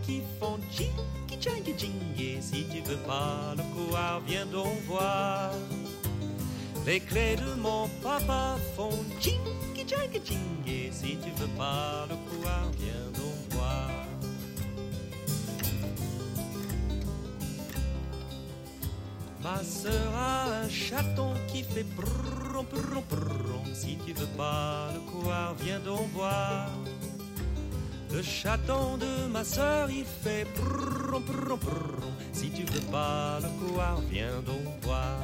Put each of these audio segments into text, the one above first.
qui font tchiki tchaki tching. Et si tu veux pas le couloir, viens donc voir. Les clés de mon papa font tchiki tchaki tching. Et si tu veux pas le couloir, viens donc voir. Ma sœur a un chaton qui fait brum brum brum. Si tu veux pas le couloir, viens donc voir. Le chaton de ma sœur, il fait brum brum brum. Si tu veux pas le couloir, viens donc voir.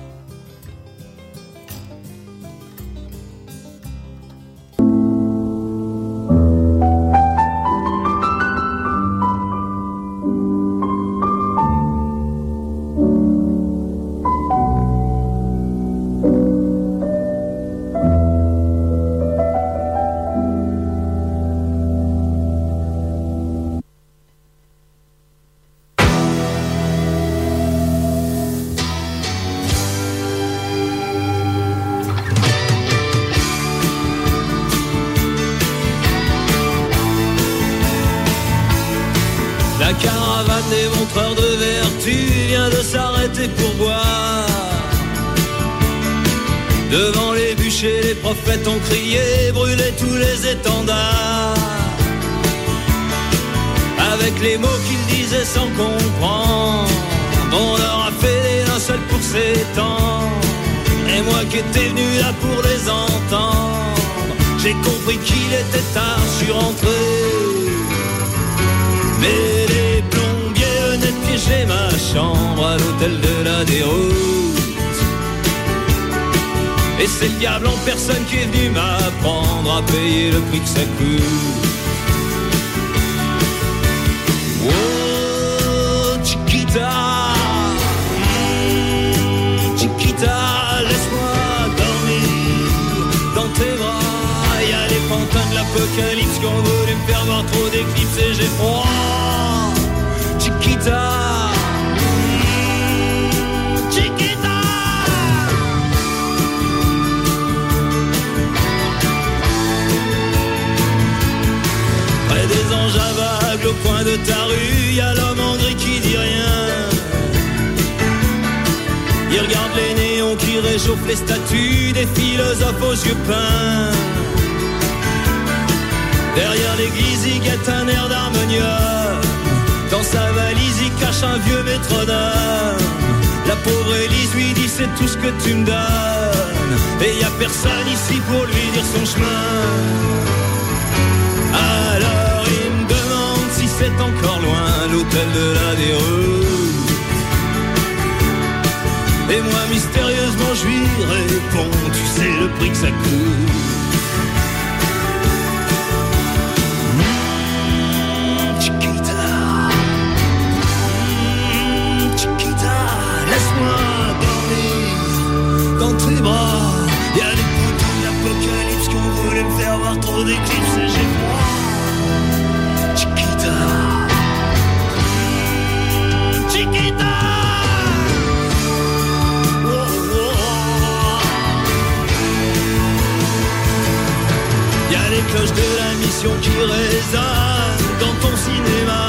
Démontreur de vertu vient de s'arrêter pour boire. Devant les bûchers, les prophètes ont crié, brûlé tous les étendards. Avec les mots qu'ils disaient sans comprendre, on leur a fait des linceuls pour s'étendre. Et moi qui étais venu là pour les entendre, j'ai compris qu'il était tard, je suis rentré. Mais les plombiers venaient de piéger ma chambre à l'hôtel de la Déroute. Et c'est le diable en personne qui est venu m'apprendre à payer le prix que ça coûte. Oh, Chiquita, Chiquita, laisse-moi dormir dans tes bras. Y'a les pantins de l'apocalypse qui ont voulu me faire voir trop d'éclipses et j'ai froid. Chiquita, Chiquita. Près des anges aveugles au coin de ta rue, y'a l'homme en gris qui dit rien. Il regarde les néons qui réchauffent les statues des philosophes aux yeux peints. Derrière l'église, il guette un air d'harmonium. Dans sa valise, il cache un vieux métronome. La pauvre Élise lui dit c'est tout ce que tu me donnes. Et y a personne ici pour lui dire son chemin. Alors il me demande si c'est encore loin l'hôtel de la Déroute. Et moi mystérieusement je lui réponds, tu sais le prix que ça coûte. Laisse-moi dormir dans tes bras. Y'a des poteaux de l'apocalypse qui ont voulu me faire voir trop d'éclipses et j'ai froid. Chiquita, Chiquita. Oh, oh. Y'a les cloches de la mission qui résonnent dans ton cinéma.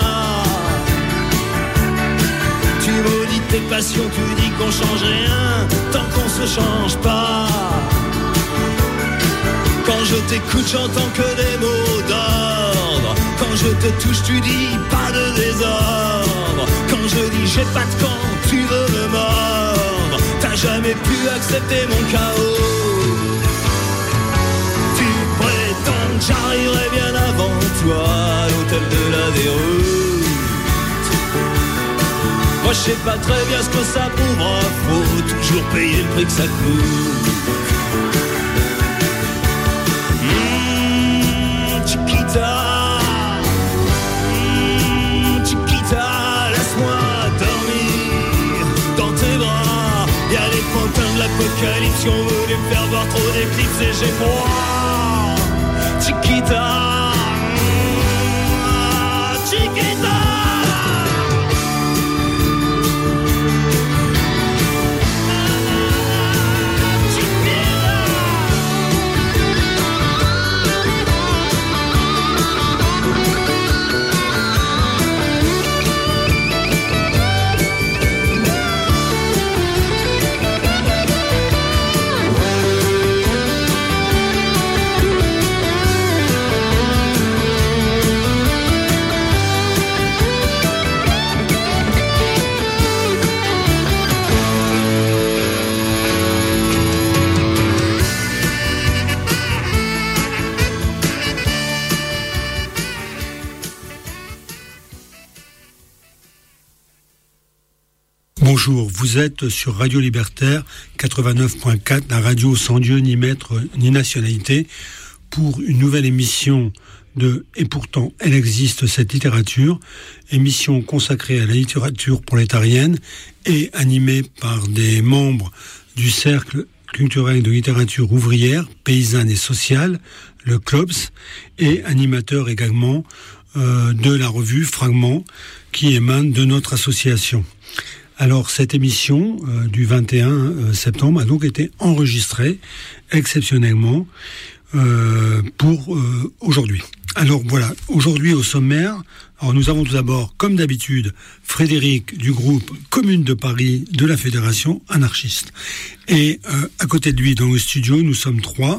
Tu maudis tes passions, tu dis qu'on change rien tant qu'on se change pas. Quand je t'écoute, j'entends que des mots d'ordre. Quand je te touche, tu dis pas de désordre. Quand je dis j'ai pas de camp, tu veux me mordre. T'as jamais pu accepter mon chaos. Tu prétends que j'arriverai bien avant toi à l'hôtel de la Déroute. Moi je sais pas très bien ce que ça prouvera. Faut toujours payer le prix que ça coûte. Chiquita, Chiquita, laisse-moi dormir dans tes bras. Y'a les pantins de l'apocalypse qui ont voulu me faire voir trop d'éclipses et j'ai froid. Chiquita, Chiquita. Bonjour, vous êtes sur Radio Libertaire 89.4, la radio sans Dieu, ni maître, ni nationalité, pour une nouvelle émission de « Et pourtant, elle existe, cette littérature », émission consacrée à la littérature prolétarienne et animée par des membres du Cercle culturel de littérature ouvrière, paysanne et sociale, le CLOPS, et animateur également de la revue Fragments, qui émane de notre association. Alors, cette émission du 21 septembre a donc été enregistrée exceptionnellement pour aujourd'hui. Alors voilà, aujourd'hui au sommaire, alors nous avons tout d'abord, comme d'habitude, Frédéric du groupe Commune de Paris de la Fédération anarchiste. Et à côté de lui, dans le studio, nous sommes trois.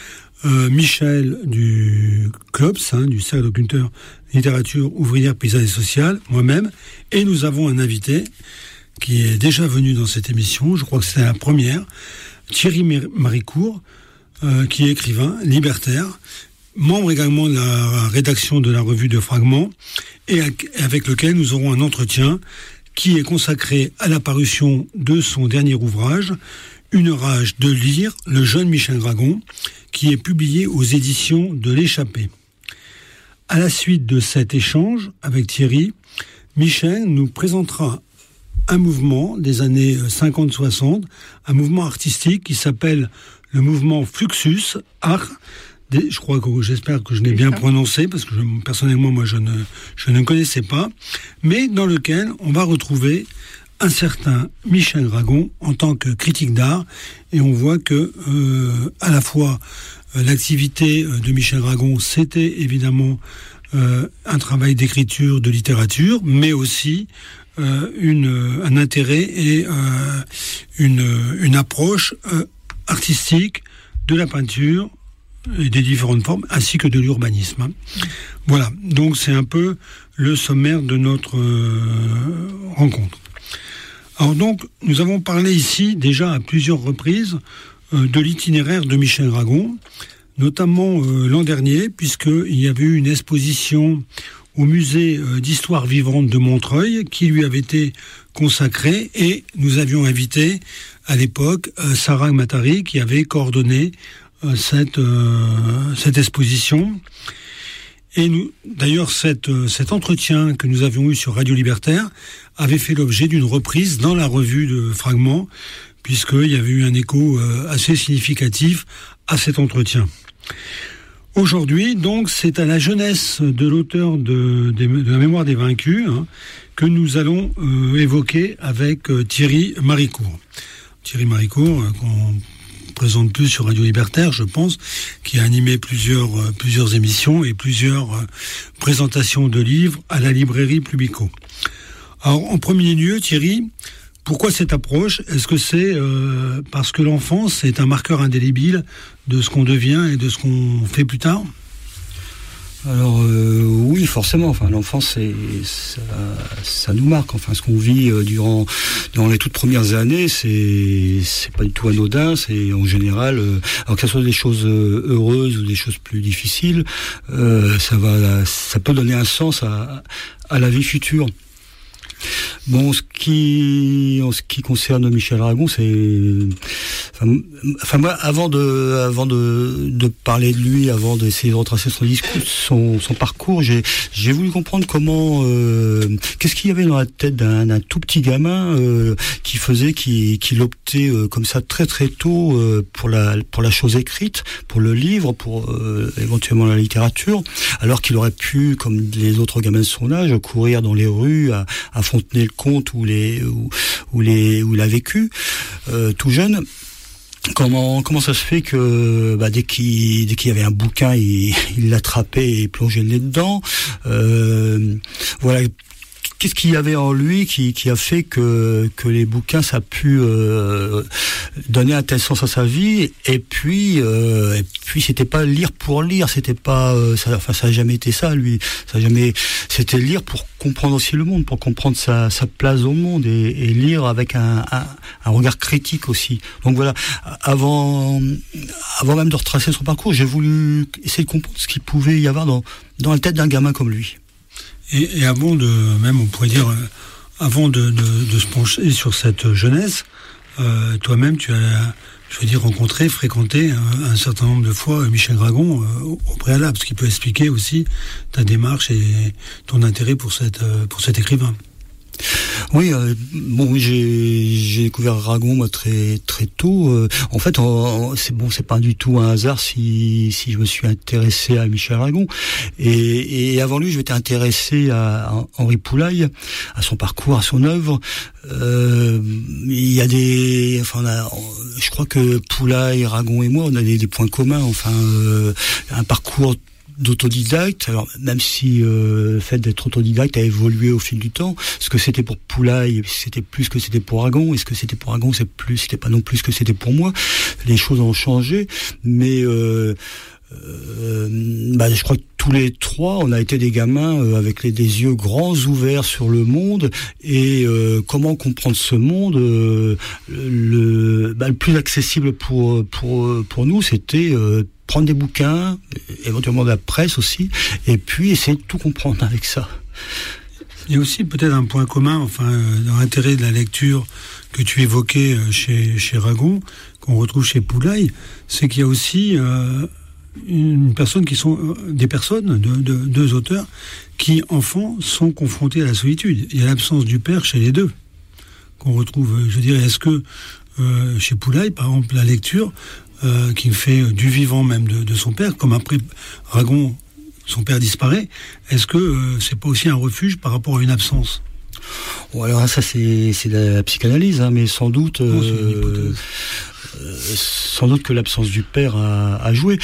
Michel du CLOPS, du Cercle de littérature ouvrière, paysanne et sociale, moi-même, et nous avons un invité qui est déjà venu dans cette émission, je crois que c'était la première, Thierry Maricourt, qui est écrivain, libertaire, membre également de la rédaction de la revue de Fragments, et avec lequel nous aurons un entretien qui est consacré à la parution de son dernier ouvrage, Une rage de lire, le jeune Michel Dragon, qui est publié aux éditions de l'Échappée. À la suite de cet échange avec Thierry, Michel nous présentera un mouvement des années 50-60, un mouvement artistique qui s'appelle le mouvement Fluxus Art. J'espère que je l'ai bien prononcé, parce que personnellement, moi, je ne connaissais pas, mais dans lequel on va retrouver un certain Michel Dragon en tant que critique d'art, et on voit que à la fois l'activité de Michel Dragon, c'était évidemment un travail d'écriture, de littérature, mais aussi un intérêt et une approche artistique de la peinture et des différentes formes, ainsi que de l'urbanisme. Voilà, donc c'est un peu le sommaire de notre rencontre. Alors donc, nous avons parlé ici déjà à plusieurs reprises de l'itinéraire de Michel Dragon, notamment l'an dernier, puisqu'il y avait eu une exposition au musée d'histoire vivante de Montreuil qui lui avait été consacrée, et nous avions invité à l'époque Sarah Matari qui avait coordonné cette exposition. Et d'ailleurs, cet entretien que nous avions eu sur Radio Libertaire avait fait l'objet d'une reprise dans la revue de Fragments, puisqu'il y avait eu un écho assez significatif à cet entretien. Aujourd'hui, donc, c'est à la jeunesse de l'auteur de la mémoire des vaincus que nous allons évoquer avec Thierry Maricourt. Thierry Maricourt, qu'on présente plus sur Radio Libertaire, je pense, qui a animé plusieurs émissions et plusieurs présentations de livres à la librairie Plubico. Alors, en premier lieu, Thierry, pourquoi cette approche ? Est-ce que c'est parce que l'enfance est un marqueur indélébile de ce qu'on devient et de ce qu'on fait plus tard ? Alors oui, forcément. Enfin, l'enfance, ça nous marque. Enfin, ce qu'on vit dans les toutes premières années, c'est pas du tout anodin. C'est en général, alors que ce soit des choses heureuses ou des choses plus difficiles, ça peut donner un sens à la vie future. Bon, en ce qui concerne Michel Dragon, moi, avant de parler de lui, avant d'essayer de retracer son discours, son parcours, j'ai voulu comprendre comment, qu'est-ce qu'il y avait dans la tête d'un tout petit gamin qui faisait qu'il optait comme ça très très tôt pour la chose écrite, pour le livre, pour éventuellement la littérature, alors qu'il aurait pu, comme les autres gamins de son âge, courir dans les rues à Fontenay-le-Comte où il a vécu tout jeune. Comment ça se fait que dès qu'il y avait un bouquin, il l'attrapait et plongeait le nez dedans. Voilà. Qu'est-ce qu'il y avait en lui qui a fait que les bouquins, ça a pu donner un tel sens à sa vie, et puis c'était pas lire pour lire, c'était pas ça a jamais été ça, lui, c'était lire pour comprendre aussi le monde, pour comprendre sa place au monde, et lire avec un regard critique aussi. Donc voilà, avant même de retracer son parcours, j'ai voulu essayer de comprendre ce qu'il pouvait y avoir dans la tête d'un gamin comme lui. Et avant de, même on pourrait dire, avant de se pencher sur cette jeunesse, toi-même, tu as, rencontré, fréquenté un certain nombre de fois Michel Dragon au préalable, ce qui peut expliquer aussi ta démarche et ton intérêt pour cet écrivain. Oui, j'ai découvert Dragon moi très très tôt. En fait, c'est pas du tout un hasard si je me suis intéressé à Michel Dragon. Et avant lui, je m'étais intéressé à Henri Poulaille, à son parcours, à son œuvre. Il y a je crois que Poulaille, Dragon et moi, on a des points communs. Un parcours d'autodidacte. Alors même si le fait d'être autodidacte a évolué au fil du temps, ce que c'était pour Poulaille, c'était plus que c'était pour Dragon, et ce que c'était pour Dragon, c'était pas non plus ce que c'était pour moi. Les choses ont changé, mais je crois que tous les trois, on a été des gamins avec des yeux grands ouverts sur le monde, et comment comprendre ce monde. Le plus accessible pour nous, c'était prendre des bouquins, éventuellement de la presse aussi, et puis essayer de tout comprendre avec ça. Il y a aussi peut-être un point commun, dans l'intérêt de la lecture que tu évoquais chez Dragon, qu'on retrouve chez Poulaille, c'est qu'il y a aussi des personnes, deux auteurs, qui, enfants, sont confrontés à la solitude. Il y a l'absence du père chez les deux, qu'on retrouve, est-ce que chez Poulaille, par exemple, la lecture, qui fait du vivant même de son père, comme après Dragon, son père disparaît, est-ce que c'est pas aussi un refuge par rapport à une absence ? Bon, alors ça c'est de la psychanalyse, mais sans doute que l'absence du père a joué.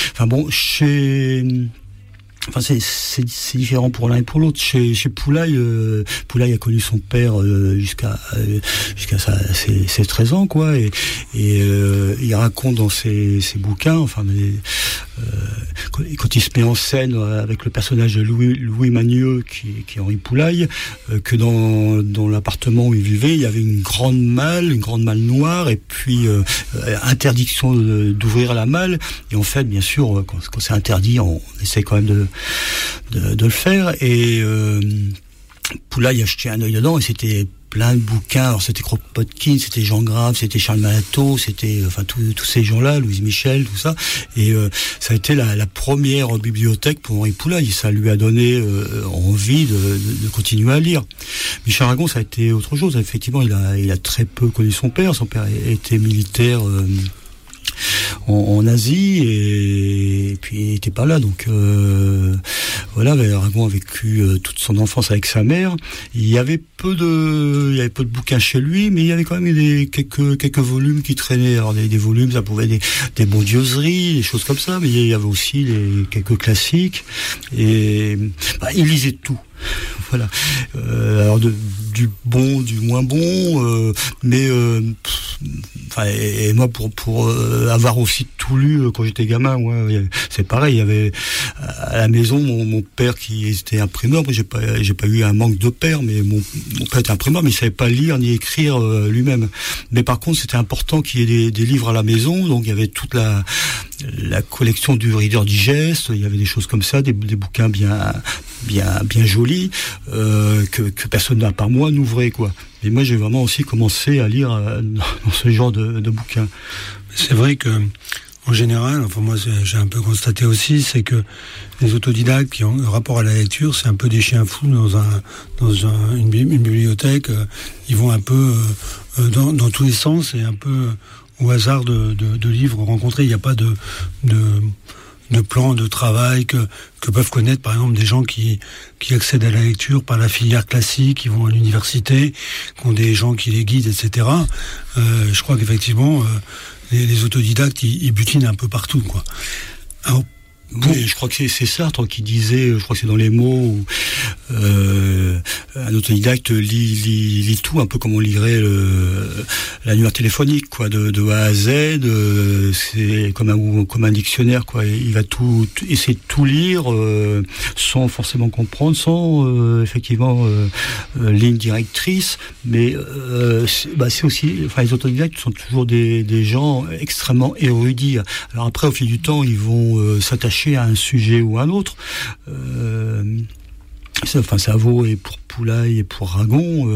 C'est différent pour l'un et pour l'autre. Chez Poulaille, Poulaille a connu son père jusqu'à ses 13 ans, quoi, et il raconte dans ses bouquins, quand il se met en scène avec le personnage de Louis Magneux, qui est Henri Poulaille, que dans l'appartement où il vivait, il y avait une grande malle noire, et puis interdiction d'ouvrir la malle. Et en fait, bien sûr, quand c'est interdit, on essaie quand même de le faire. Et Poulaille a jeté un œil dedans, et c'était plein de bouquins. Alors c'était Kropotkin, c'était Jean Grave, c'était Charles Malato, c'était tous ces gens-là, Louise Michel, tout ça. Et ça a été la première bibliothèque pour Henri Poulaille. Ça lui a donné envie de continuer à lire. Michel Dragon, ça a été autre chose. Effectivement, il a très peu connu son père. Son père était militaire en Asie, et puis il n'était pas là, donc Dragon a vécu toute son enfance avec sa mère. Il y avait peu de bouquins chez lui, mais il y avait quand même quelques volumes qui traînaient. Alors des volumes, ça pouvait des bondieuseries, des choses comme ça, mais il y avait aussi quelques classiques, et il lisait tout. Voilà. Alors du bon, du moins bon, et moi pour avoir aussi tout lu quand j'étais gamin, moi c'est pareil. Il y avait à la maison mon père qui était imprimeur. Moi j'ai pas eu un manque de père, mais mon père était imprimeur, mais il savait pas lire ni écrire lui-même. Mais par contre, c'était important qu'il y ait des livres à la maison, donc il y avait toute la collection du Reader Digest. Il y avait des choses comme ça, des bouquins bien jolis que personne à part moi n'ouvrait, quoi. Et moi j'ai vraiment aussi commencé à lire dans ce genre de bouquins. C'est vrai que en général, moi j'ai un peu constaté aussi, c'est que les autodidactes qui ont un rapport à la lecture, c'est un peu des chiens fous dans une bibliothèque. Ils vont un peu dans tous les sens, et un peu au hasard de livres rencontrés. Il n'y a pas de plan de travail que peuvent connaître par exemple des gens qui accèdent à la lecture par la filière classique, qui vont à l'université, qui ont des gens qui les guident, etc. Je crois qu'effectivement les autodidactes ils butinent un peu partout, quoi. Alors, oui, je crois que c'est Sartre qui disait, je crois que c'est dans les mots, où un autodidacte lit tout, un peu comme on lirait l'annuaire téléphonique, quoi, de A à Z. C'est comme un dictionnaire, quoi. Il va essayer de tout lire sans forcément comprendre, sans effectivement ligne directrice. Mais c'est aussi, les autodidactes sont toujours des gens extrêmement érudits. Alors après, au fil du temps, ils vont s'attacher à un sujet ou à un autre. ça vaut et pour Poulaille et pour Ragon,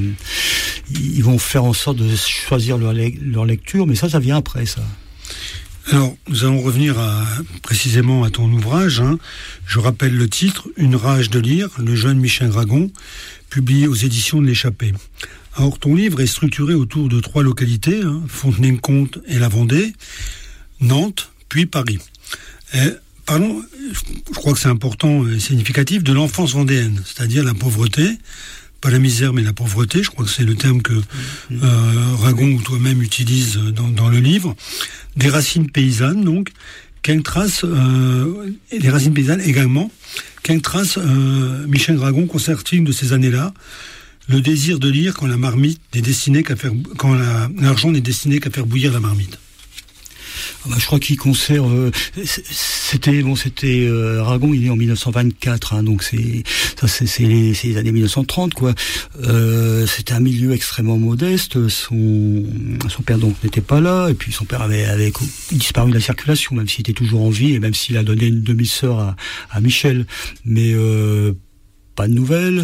ils vont faire en sorte de choisir leur lecture, mais ça vient après, ça. Alors, nous allons revenir précisément à ton ouvrage. Je rappelle le titre, Une rage de lire, le jeune Michel Ragon, publié aux éditions de l'Échappée. Alors, ton livre est structuré autour de 3 localités, Fontenay-le-Comte et la Vendée, Nantes, puis Paris. Parlons, je crois que c'est important et significatif, de l'enfance vendéenne, c'est-à-dire la pauvreté, pas la misère mais la pauvreté, je crois que c'est le terme que Ragon ou toi-même utilise dans le livre, des racines paysannes donc, quelle trace, et des racines paysannes également, quelle trace Michel Ragon conserve-t-il de ces années-là, le désir de lire quand la marmite n'est destinée qu'à faire, quand l'argent n'est destiné qu'à faire bouillir la marmite. Je crois qu'il conserve. C'était Ragon, il est en 1924, donc c'est les années 1930, quoi. C'était un milieu extrêmement modeste. Son père donc n'était pas là, et puis son père avait disparu de la circulation, même s'il était toujours en vie et même s'il a donné une demi-sœur à Michel, mais pas de nouvelles.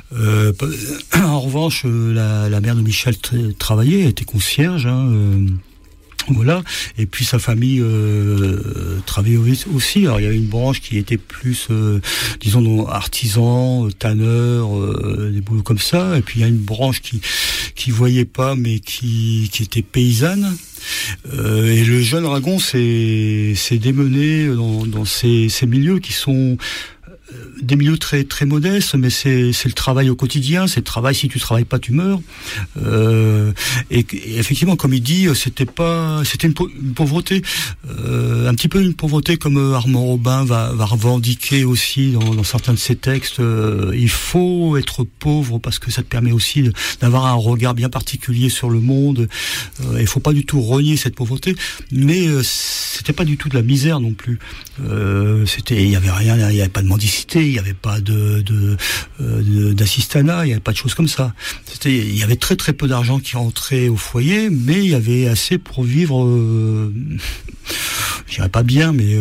En revanche, la mère de Michel travaillait, elle était concierge. Voilà, et puis sa famille travaillait aussi. Alors il y avait une branche qui était plus, disons, artisan, tanneur, des boulots comme ça. Et puis il y a une branche qui voyait pas, mais qui était paysanne. Et le jeune Ragon s'est démené dans ces milieux qui sont des milieux très très modestes, mais c'est le travail au quotidien, c'est le travail, si tu travailles pas tu meurs, et effectivement comme il dit, c'était une pauvreté, un petit peu une pauvreté comme Armand Robin va revendiquer aussi dans certains de ses textes. Il faut être pauvre parce que ça te permet aussi d'avoir un regard bien particulier sur le monde. Il faut pas du tout renier cette pauvreté, mais c'était pas du tout de la misère non plus. Il y avait rien, il y avait pas de mendicité, il y avait pas d'assistanat, il y avait pas de choses comme ça. Il y avait très très peu d'argent qui rentrait au foyer, mais il y avait assez pour vivre. Je dirais pas bien, mais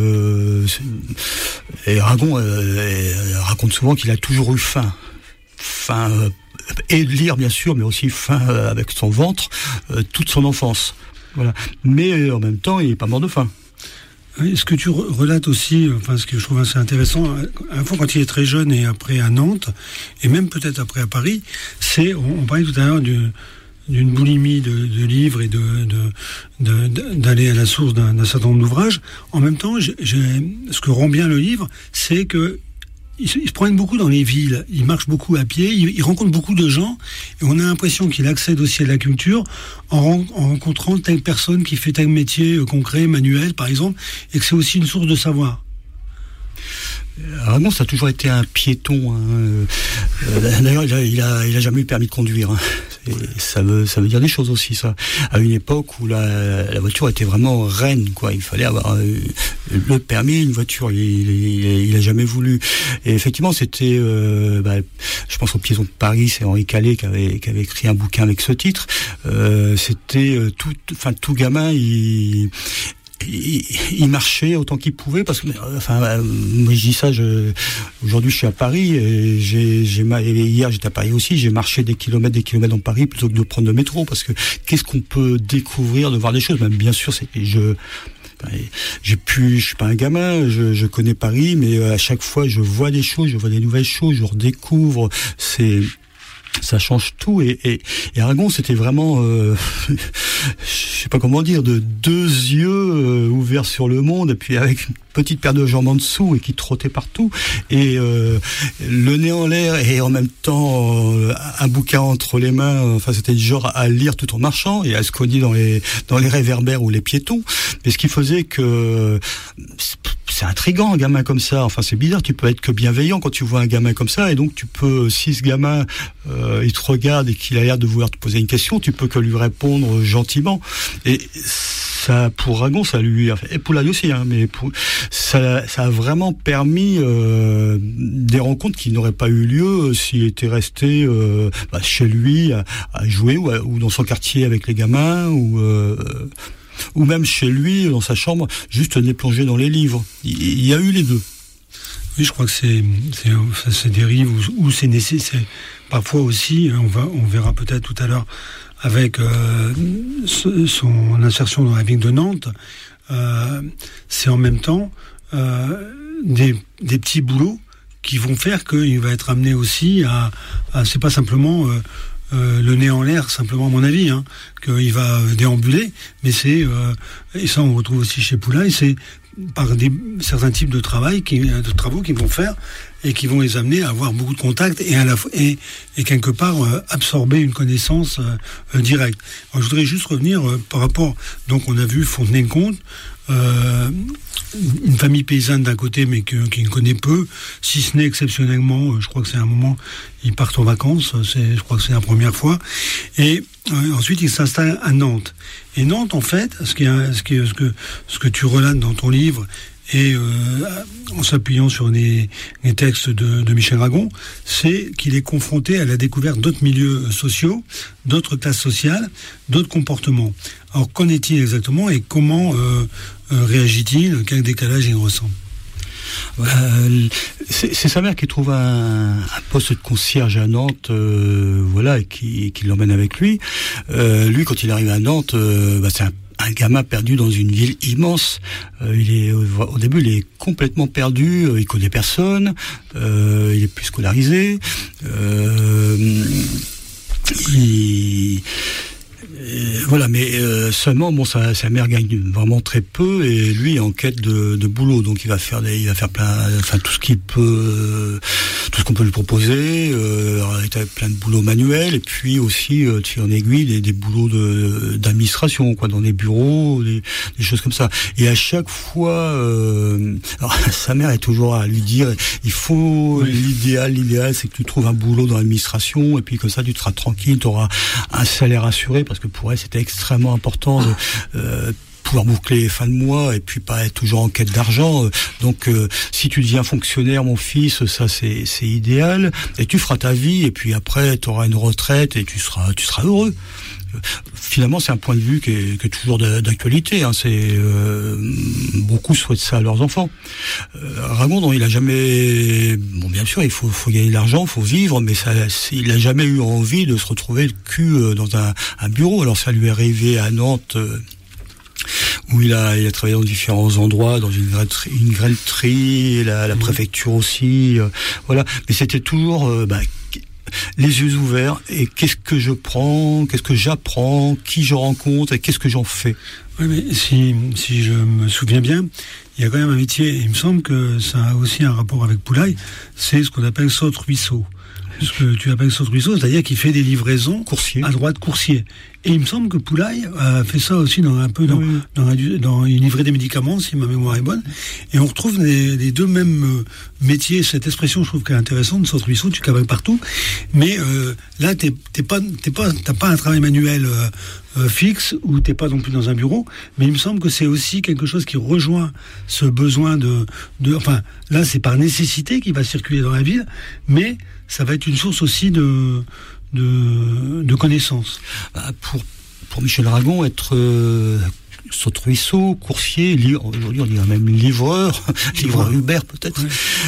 et Ragon raconte souvent qu'il a toujours eu faim, et de lire bien sûr, mais aussi faim avec son ventre toute son enfance. Voilà. Mais en même temps, il est pas mort de faim. Ce que tu relates aussi, ce que je trouve assez intéressant, à la fois quand il est très jeune et après à Nantes, et même peut-être après à Paris, on parlait tout à l'heure d'une boulimie de livres et d'aller à la source d'un certain nombre d'ouvrages. En même temps, ce que rend bien le livre, c'est que il se promène beaucoup dans les villes, il marche beaucoup à pied, il rencontre beaucoup de gens, et on a l'impression qu'il accède aussi à la culture en rencontrant telle personne qui fait tel métier concret, manuel par exemple, et que c'est aussi une source de savoir. Ragon, ça a toujours été un piéton. D'ailleurs, il a jamais eu le permis de conduire. Ça veut dire des choses aussi, ça. À une époque où la voiture était vraiment reine, quoi. Il fallait avoir le permis, une voiture. Il a jamais voulu. Et effectivement, c'était, je pense au Piéton de Paris, c'est Henri Calais qui avait écrit un bouquin avec ce titre. C'était tout gamin, il marchait autant qu'il pouvait, parce que moi je dis ça, aujourd'hui je suis à Paris et hier j'étais à Paris aussi, j'ai marché des kilomètres dans Paris plutôt que de prendre le métro, parce que qu'est-ce qu'on peut découvrir, de voir des choses, même bien sûr je suis pas un gamin, je connais Paris, mais à chaque fois je vois des choses, je vois des nouvelles choses, je redécouvre, ça change tout, et Ragon c'était vraiment je sais pas comment dire, de 2 yeux ouverts sur le monde, et puis avec une petite paire de jambes en dessous et qui trottait partout, et le nez en l'air, et en même temps un bouquin entre les mains. C'était du genre à lire tout en marchant et à se cogner dans les réverbères ou les piétons. Mais ce qui faisait que c'est intriguant, un gamin comme ça. C'est bizarre, tu peux être que bienveillant quand tu vois un gamin comme ça, et donc tu peux, si ce gamin il te regarde et qu'il a l'air de vouloir te poser une question, tu peux que lui répondre gentiment. Et ça, pour Ragon, ça lui, et Poulaille aussi, mais ça a vraiment permis des rencontres qui n'auraient pas eu lieu s'il était resté chez lui à jouer, ou dans son quartier avec les gamins, ou même chez lui dans sa chambre, juste nez plongé dans les livres. Il y a eu les deux. Oui, je crois que ça dérive ou c'est nécessaire. Parfois aussi, on verra peut-être tout à l'heure avec son insertion dans la ville de Nantes, c'est en même temps des petits boulots qui vont faire qu'il va être amené aussi à c'est pas simplement le nez en l'air, simplement à mon avis, qu'il va déambuler, mais c'est et ça on retrouve aussi chez Poulaille, c'est par certains types de travaux qu'ils vont faire et qui vont les amener à avoir beaucoup de contacts et quelque part absorber une connaissance directe. Alors, je voudrais juste revenir par rapport, donc on a vu Fontenay-le-Comte, une famille paysanne d'un côté mais qui ne connaît peu, si ce n'est exceptionnellement, je crois que c'est un moment ils partent en vacances, je crois que c'est la première fois, et ensuite ils s'installent à Nantes. Et Nantes, en fait, ce que tu relates dans ton livre, et en s'appuyant sur les textes de Michel Aragon, c'est qu'il est confronté à la découverte d'autres milieux sociaux, d'autres classes sociales, d'autres comportements. Alors qu'en est-il exactement et comment réagit-il? Quel décalage il ressent? C'est sa mère qui trouve un poste de concierge à Nantes, et qui l'emmène avec lui. Lui, quand il arrive à Nantes, c'est un gamin perdu dans une ville immense. Au début, il est complètement perdu. Il connaît personne. Il est plus scolarisé. Mais seulement sa mère gagne vraiment très peu et lui est en quête de boulot, donc il va faire tout ce qu'il peut, tout ce qu'on peut lui proposer, plein de boulots manuels et puis aussi de fil en aiguille des boulots d'administration, dans des bureaux, des choses comme ça. Et à chaque fois, sa mère est toujours à lui dire il faut l'idéal c'est que tu trouves un boulot dans l'administration et puis comme ça tu seras tranquille, tu auras un salaire assuré, parce que pour elle c'était extrêmement important de pouvoir boucler les fins de mois et puis pas être toujours en quête d'argent. Donc si tu deviens fonctionnaire, mon fils, ça c'est idéal et tu feras ta vie et puis après tu auras une retraite et tu seras heureux. Finalement, c'est un point de vue qui est toujours d'actualité. C'est beaucoup souhaitent ça à leurs enfants. Aragon, il a jamais. Bon, bien sûr, il faut gagner de l'argent, il faut vivre, mais il a jamais eu envie de se retrouver le cul dans un bureau. Alors ça lui est arrivé à Nantes. Où il a travaillé dans différents endroits, dans une grelleterie, la préfecture aussi, voilà. Mais c'était toujours les yeux ouverts, et qu'est-ce que je prends, qu'est-ce que j'apprends, qui je rencontre, et qu'est-ce que j'en fais. Oui, mais si je me souviens bien, il y a quand même un métier, et il me semble que ça a aussi un rapport avec Poulaille, c'est ce qu'on appelle saute-ruisseau. Ce que tu appelles saute-ruisseau, c'est-à-dire qu'il fait des livraisons coursier. À droite coursier. Et il me semble que Poulaille a fait ça aussi dans il livrait des médicaments, si ma mémoire est bonne. Et on retrouve les deux mêmes métiers. Cette expression, je trouve qu'elle est intéressante, saute-ruisseau, tu cavales partout. Mais là, t'as pas un travail manuel fixe, ou t'es pas non plus dans un bureau. Mais il me semble que c'est aussi quelque chose qui rejoint ce besoin enfin, là, c'est par nécessité qu'il va circuler dans la ville, mais ça va être une source aussi de connaissances. Pour Michel Aragon, être saute-ruisseau, coursier, aujourd'hui on dirait même livreur Uber peut-être.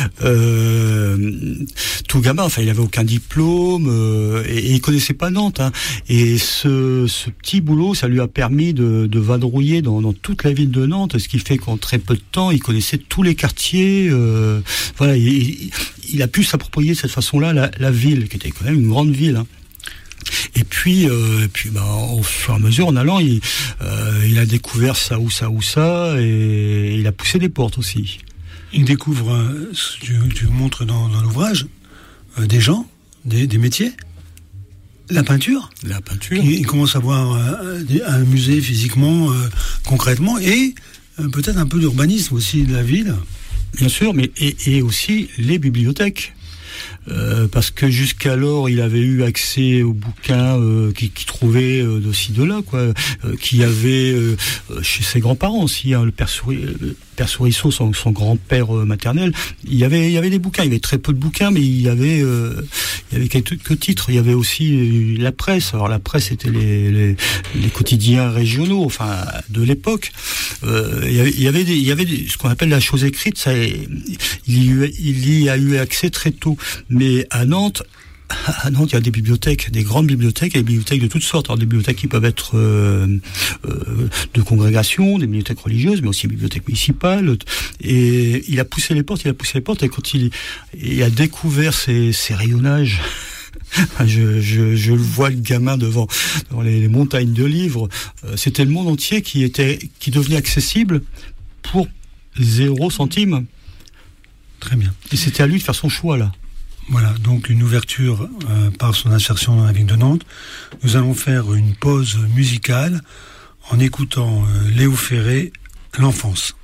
Oui. Tout gamin, il avait aucun diplôme et il connaissait pas Nantes. Et ce petit boulot, ça lui a permis de vadrouiller dans toute la ville de Nantes, ce qui fait qu'en très peu de temps, il connaissait tous les quartiers. Il a pu s'approprier de cette façon-là la ville, qui était quand même une grande ville. Et puis, au fur et à mesure, en allant, il a découvert ça ou ça, et il a poussé des portes aussi. Il découvre, tu montres dans l'ouvrage, des gens, des métiers, la peinture. Il commence à voir un musée physiquement, concrètement, et peut-être un peu d'urbanisme aussi de la ville. Bien sûr, mais et aussi les bibliothèques. Parce que jusqu'alors il avait eu accès aux bouquins qu'il trouvait de ci de là, qui avait chez ses grands-parents aussi, le père Père Souriceau, son grand-père maternel, il y avait des bouquins. Il y avait très peu de bouquins, mais il y avait quelques titres. Il y avait aussi la presse. Alors la presse, c'était les quotidiens régionaux, enfin de l'époque. Il y avait ce qu'on appelle la chose écrite. Ça, il y a eu accès très tôt. Mais à Nantes, il y a des bibliothèques, des grandes bibliothèques, et des bibliothèques de toutes sortes. Alors, des bibliothèques qui peuvent être de congrégation, des bibliothèques religieuses, mais aussi des bibliothèques municipales. Et il a poussé les portes, et quand il a découvert ces rayonnages, je le vois, le gamin devant les montagnes de livres. C'était le monde entier qui devenait accessible pour 0 centime. Très bien. Et c'était à lui de faire son choix, là. Voilà, donc une ouverture par son insertion dans la ville de Nantes. Nous allons faire une pause musicale en écoutant Léo Ferré, L'enfance.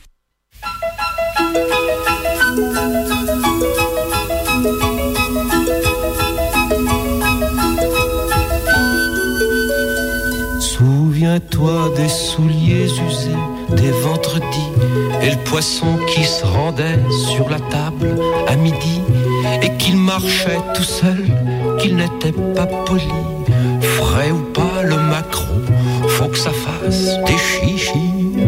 Souviens-toi des souliers usés, des vendredis, et le poisson qui se rendait sur la table à midi, et qu'il marchait tout seul, qu'il n'était pas poli. Frais ou pas le maquereau, faut que ça fasse des chichis.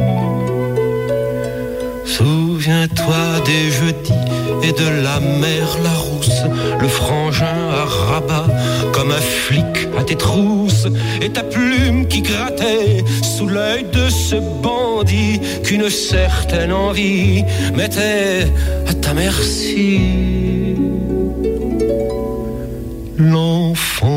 Souviens-toi des jeudis et de la mère Larousse, le frangin à rabat comme un flic à tes trousses, et ta plume qui grattait sous l'œil de ce bandit qu'une certaine envie mettait à ta merci. L'enfance,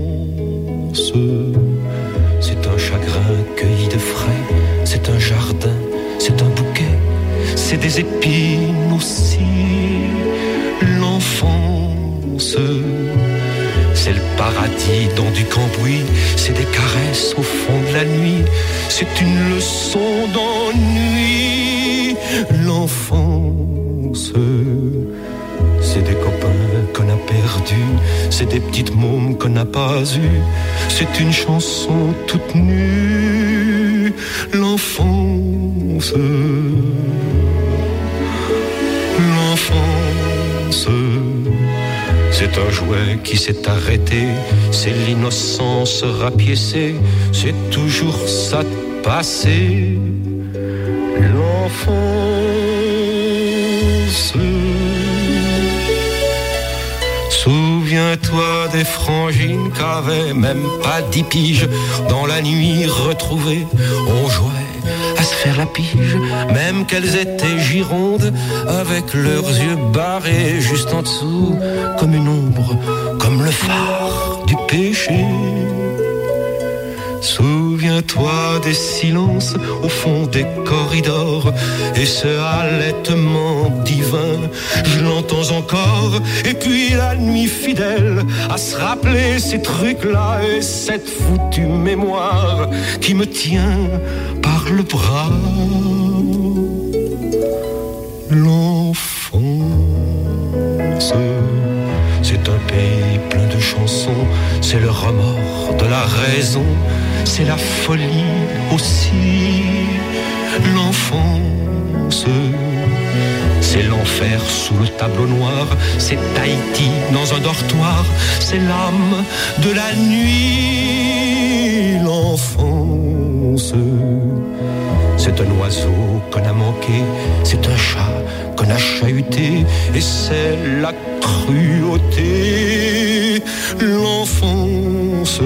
c'est un chagrin cueilli de frais, c'est un jardin, c'est un bouquet, c'est des épines aussi. L'enfance, c'est le paradis dans du cambouis, c'est des caresses au fond de la nuit, c'est une leçon d'ennui. L'enfance, c'est des copains qu'on a perdus, c'est des petites mômes qu'on n'a pas eues, c'est une chanson toute nue. L'enfance, l'enfance, c'est un jouet qui s'est arrêté, c'est l'innocence rapiécée, c'est toujours ça de passé. L'enfance, souviens-toi des frangines qu'avaient même pas 10 piges. Dans la nuit retrouvée, on jouait à se faire la pige, même qu'elles étaient girondes, avec leurs yeux barrés juste en dessous, comme une ombre, comme le phare du péché. Souviens-toi des silences au fond des corridors, et ce halètement divin, je l'entends encore. Et puis la nuit fidèle à se rappeler ces trucs-là, et cette foutue mémoire qui me tient par le bras. L'enfance, c'est un pays plein de chansons, c'est le remords de la raison, c'est la folie aussi. L'enfance, c'est l'enfer sous le tableau noir, c'est Tahiti dans un dortoir, c'est l'âme de la nuit. L'enfance, c'est un oiseau qu'on a manqué, c'est un chat qu'on a chahuté, et c'est la cruauté. L'enfance,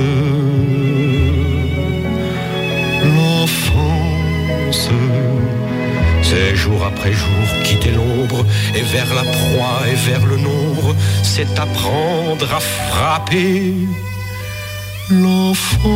l'enfance, c'est jour après jour quitter l'ombre, et vers la proie et vers le nombre, c'est apprendre à frapper. L'enfance,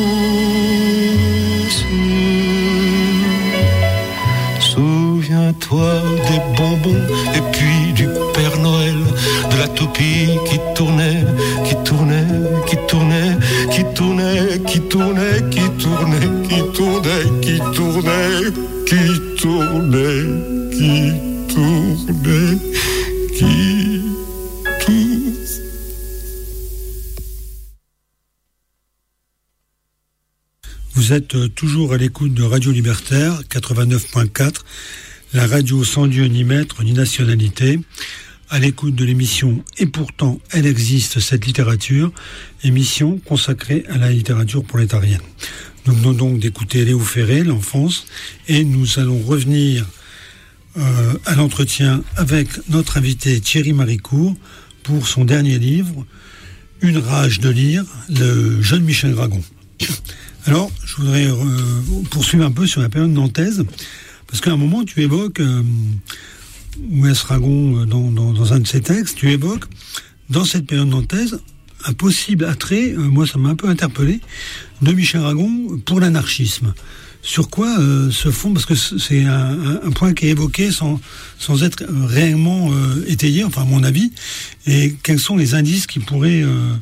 souviens-toi des bonbons et puis du Père Noël, de la toupie qui tournait, qui tournait, qui tournait, qui tournait, qui tournait, qui tournait, qui tournait, qui tournait, qui tournait, qui tournait, qui tournait. Vous Vous êtes toujours à l'écoute de Radio Libertaire 89.4, la radio sans Dieu ni maître ni nationalité, à l'écoute de l'émission « Et pourtant, elle existe, cette littérature », émission consacrée à la littérature prolétarienne. Nous venons donc d'écouter Léo Ferré, L'Enfance, et nous allons revenir à l'entretien avec notre invité Thierry Maricourt pour son dernier livre, Une rage de lire, le jeune Michel Ragon. Alors, je voudrais poursuivre un peu sur la période nantaise, parce qu'à un moment, tu évoques, O.S. Ragon, dans un de ses textes, tu évoques, dans cette période nantaise, un possible attrait, moi ça m'a un peu interpellé, de Michel Ragon pour l'anarchisme. Sur quoi se fond, parce que c'est un point qui est évoqué sans être réellement étayé, enfin à mon avis, et quels sont les indices qui pourraient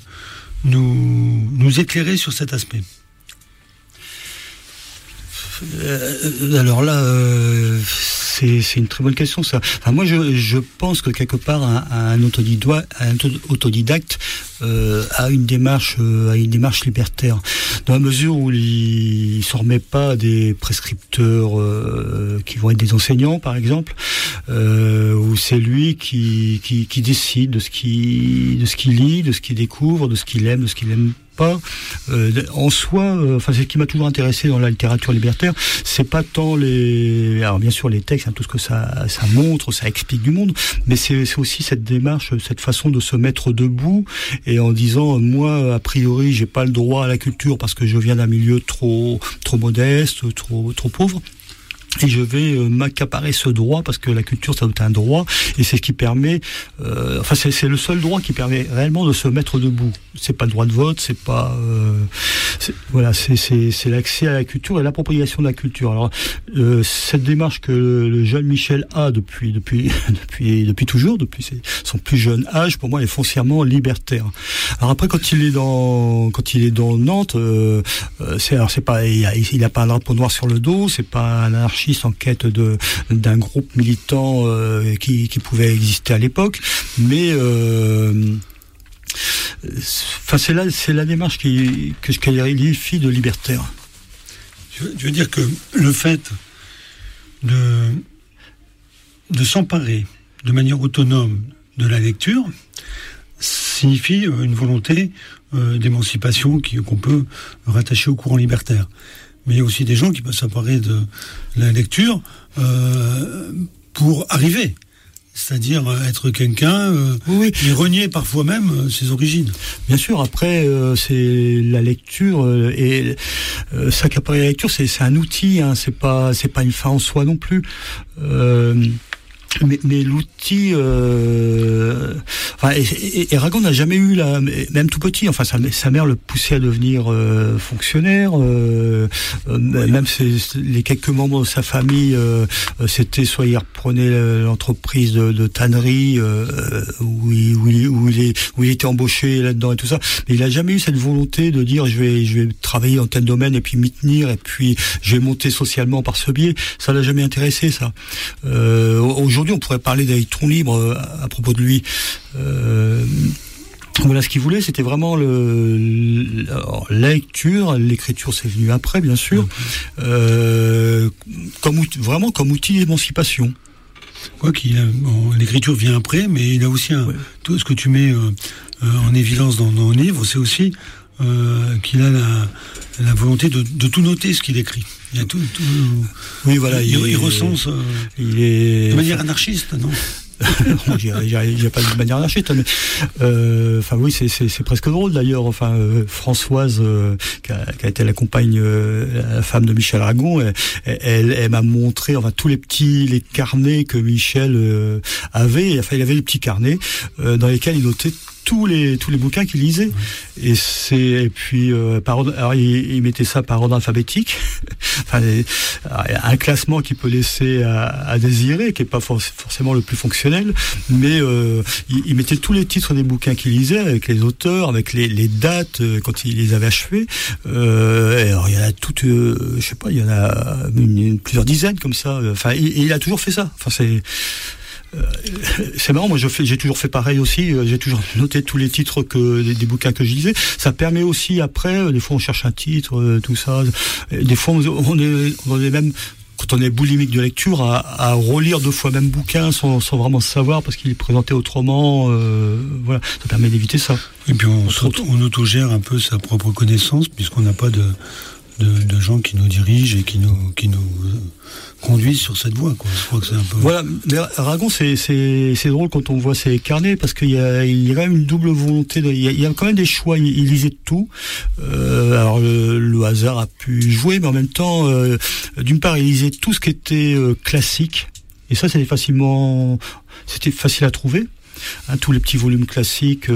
nous éclairer sur cet aspect? Alors là, c'est une très bonne question, ça. Enfin, moi, je pense que quelque part, un autodidacte a une démarche libertaire, dans la mesure où il s'en remet pas à des prescripteurs qui vont être des enseignants, par exemple, où c'est lui qui décide de ce qu'il lit, de ce qu'il découvre, de ce qu'il aime, de ce qu'il aime pas. En soi, enfin, c'est ce qui m'a toujours intéressé dans la littérature libertaire, c'est pas tant alors bien sûr les textes, hein, tout ce que ça montre, ça explique du monde, mais c'est aussi cette démarche, cette façon de se mettre debout et en disant, moi a priori j'ai pas le droit à la culture parce que je viens d'un milieu trop modeste, trop pauvre. Et je vais m'accaparer ce droit parce que la culture, ça doit être un droit, et c'est ce qui permet, c'est le seul droit qui permet réellement de se mettre debout. C'est pas le droit de vote, c'est pas, c'est l'accès à la culture et l'appropriation de la culture. Alors cette démarche que le jeune Michel a depuis toujours, depuis son plus jeune âge, pour moi, est foncièrement libertaire. Alors après, quand il est dans Nantes, il a pas un drapeau noir sur le dos, c'est pas un anarchiste en quête d'un groupe militant qui pouvait exister à l'époque, mais c'est la démarche que je qualifie de libertaire. Tu veux dire que le fait de s'emparer de manière autonome de la lecture signifie une volonté d'émancipation qu'on peut rattacher au courant libertaire. Mais il y a aussi des gens qui peuvent s'emparer de la lecture pour arriver. C'est-à-dire être quelqu'un et renier parfois même ses origines. Bien sûr, après, c'est la lecture et s'accaparer la lecture, c'est un outil, hein, c'est pas une fin en soi non plus. Mais l'outil, et Ragon n'a jamais eu même tout petit, enfin sa mère le poussait à devenir fonctionnaire, même les quelques membres de sa famille, c'était soit il reprenait l'entreprise de tannerie où il était embauché là-dedans et tout ça, mais il a jamais eu cette volonté de dire je vais travailler dans tel domaine et puis m'y tenir et puis je vais monter socialement par ce biais. Ça l'a jamais intéressé, ça. Aujourd'hui, on pourrait parler d'électron libre à propos de lui. Voilà, ce qu'il voulait, c'était vraiment la lecture. L'écriture, c'est venu après, bien sûr, comme outil d'émancipation. Quoi l'écriture vient après, mais il a aussi tout ce que tu mets en évidence dans le livre, c'est aussi qu'il a la volonté de tout noter ce qu'il écrit. Il y a tout. Oui, voilà. Il recense de manière anarchiste, non? Non, j'irai pas de manière anarchiste, mais oui, c'est presque drôle d'ailleurs. Françoise, qui a été la compagne, la femme de Michel Ragon, elle m'a montré tous les carnets que Michel avait. Enfin, il avait des petits carnets dans lesquels il notait tous les bouquins qu'il lisait. Et puis alors il mettait ça par ordre alphabétique. Un classement qui peut laisser à désirer, qui est pas forcément le plus fonctionnel, mais il mettait tous les titres des bouquins qu'il lisait avec les auteurs, avec les dates quand il les avait achevés. Alors il y en a toutes, je sais pas, il y en a plusieurs dizaines comme ça. Il a toujours fait ça. c'est marrant, moi j'ai toujours fait pareil aussi, j'ai toujours noté tous les titres des bouquins que je lisais. Ça permet aussi après, des fois on cherche un titre, tout ça. Et des fois on est même, quand on est boulimique de lecture, à relire 2 fois le même bouquin sans vraiment savoir parce qu'il est présenté autrement. Voilà, ça permet d'éviter ça. Et puis on autogère un peu sa propre connaissance puisqu'on n'a pas de gens qui nous dirigent et qui nous conduisent sur cette voie, quoi. Je crois que c'est un peu... Voilà, mais Aragon, c'est drôle quand on voit ses carnets, parce qu'il y a quand même une double volonté, il y a quand même des choix, il lisait de tout. Alors le hasard a pu jouer, mais en même temps, d'une part, il lisait tout ce qui était classique, et ça c'était facile à trouver, hein, tous les petits volumes classiques,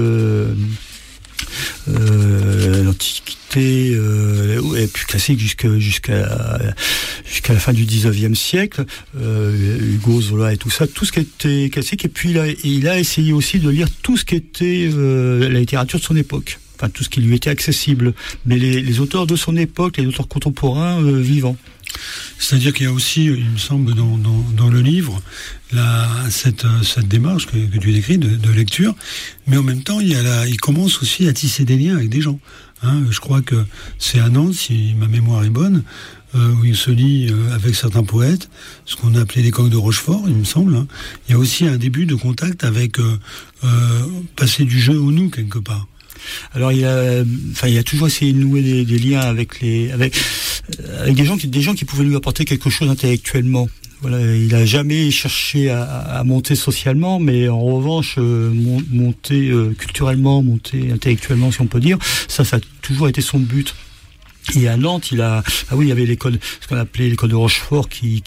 l'Antiquité, et puis classique jusqu'à la fin du 19e siècle, Hugo, Zola et tout ça, tout ce qui était classique. Et puis il a essayé aussi de lire tout ce qui était la littérature de son époque, enfin tout ce qui lui était accessible, mais les auteurs de son époque, les auteurs contemporains vivants. C'est-à-dire qu'il y a aussi, il me semble, dans le livre, cette démarche que tu décris de lecture, mais en même temps, il commence aussi à tisser des liens avec des gens. Hein, je crois que c'est à Nantes, si ma mémoire est bonne, où il se lie avec certains poètes, ce qu'on a appelé les coqs de Rochefort, il me semble. Hein. Il y a aussi un début de contact avec passer du jeu au nous, quelque part. Alors il a toujours essayé de nouer des liens avec des gens qui pouvaient lui apporter quelque chose intellectuellement. Voilà, il a jamais cherché à monter socialement, mais en revanche monter culturellement, monter intellectuellement, si on peut dire. Ça a toujours été son but. Et à Nantes, il y avait l'école, ce qu'on appelait l'école de Rochefort, qui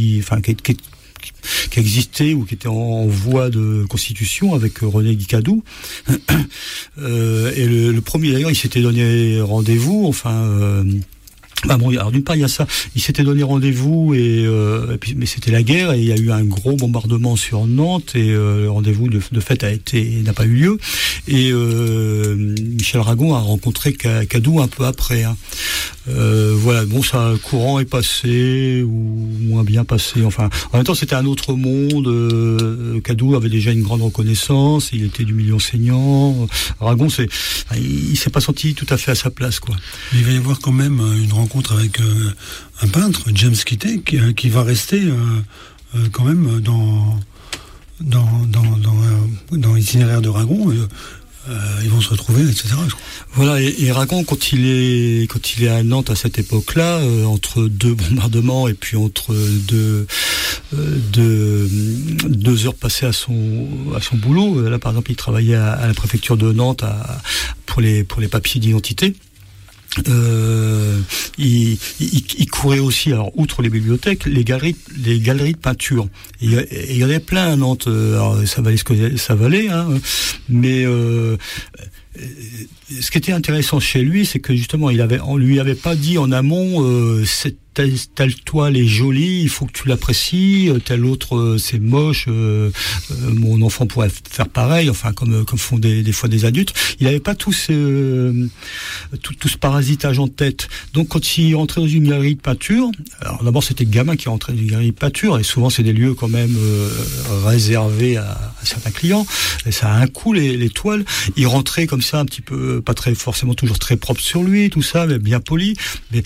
existait ou qui était en voie de constitution avec René Guicadou. Et le premier, d'ailleurs, il s'était donné rendez-vous, alors d'une part il y a ça, il s'était donné rendez-vous et puis, mais c'était la guerre et il y a eu un gros bombardement sur Nantes et le rendez-vous de fait n'a pas eu lieu et Michel Aragon a rencontré Cadou un peu après. Hein. Voilà, bon, ça, courant est passé ou moins bien passé. Enfin, en même temps, c'était un autre monde. Cadou avait déjà une grande reconnaissance. Il était du milieu enseignant. Aragon, il s'est pas senti tout à fait à sa place, quoi. Il va y avoir quand même une rencontre avec un peintre, James Kitty, qui va rester quand même dans l'itinéraire de Aragon. Ils vont se retrouver, etc. Je crois. Voilà, et Aragon, quand il est à Nantes à cette époque-là, entre 2 bombardements et puis entre deux heures passées à son boulot. Là, par exemple, il travaillait à la préfecture de Nantes pour les papiers d'identité. Il courait aussi, alors outre les bibliothèques, les galeries de peinture. Il y en avait plein à Nantes. Alors, ça valait ce que ça valait, hein, mais ce qui était intéressant chez lui, c'est que justement, on lui avait pas dit en amont telle toile est jolie, il faut que tu l'apprécies, telle autre c'est moche, mon enfant pourrait faire pareil, enfin comme font des fois des adultes. Il n'avait pas tout ce parasitage en tête. Donc quand il rentrait dans une galerie de peinture, alors d'abord c'était le gamin qui rentrait dans une galerie de peinture, et souvent c'est des lieux quand même réservés à certains clients, et ça a un coût les toiles. Il rentrait comme ça un petit peu, pas très forcément toujours très propre sur lui, tout ça, mais bien poli. Mais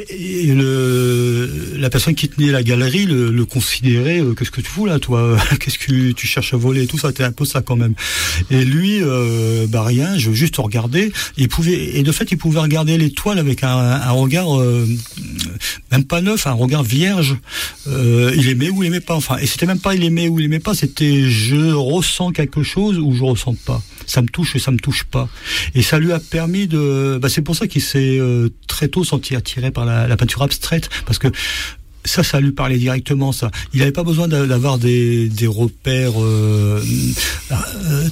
la personne qui tenait la galerie le considérait, qu'est-ce que tu fous là, toi, qu'est-ce que tu cherches à voler, tout ça, t'es un peu ça quand même. Et lui, rien, je veux juste regarder. Et de fait, il pouvait regarder les toiles avec un regard même pas neuf, un regard vierge. Il aimait ou il aimait pas. Enfin, et c'était même pas il aimait ou il aimait pas, c'était je ressens quelque chose ou je ressens pas. Ça me touche et ça me touche pas. Et ça lui a permis c'est pour ça qu'il s'est très tôt senti attiré par la peinture abstraite, parce que ça lui parlait directement, ça. Il n'avait pas besoin d'avoir des repères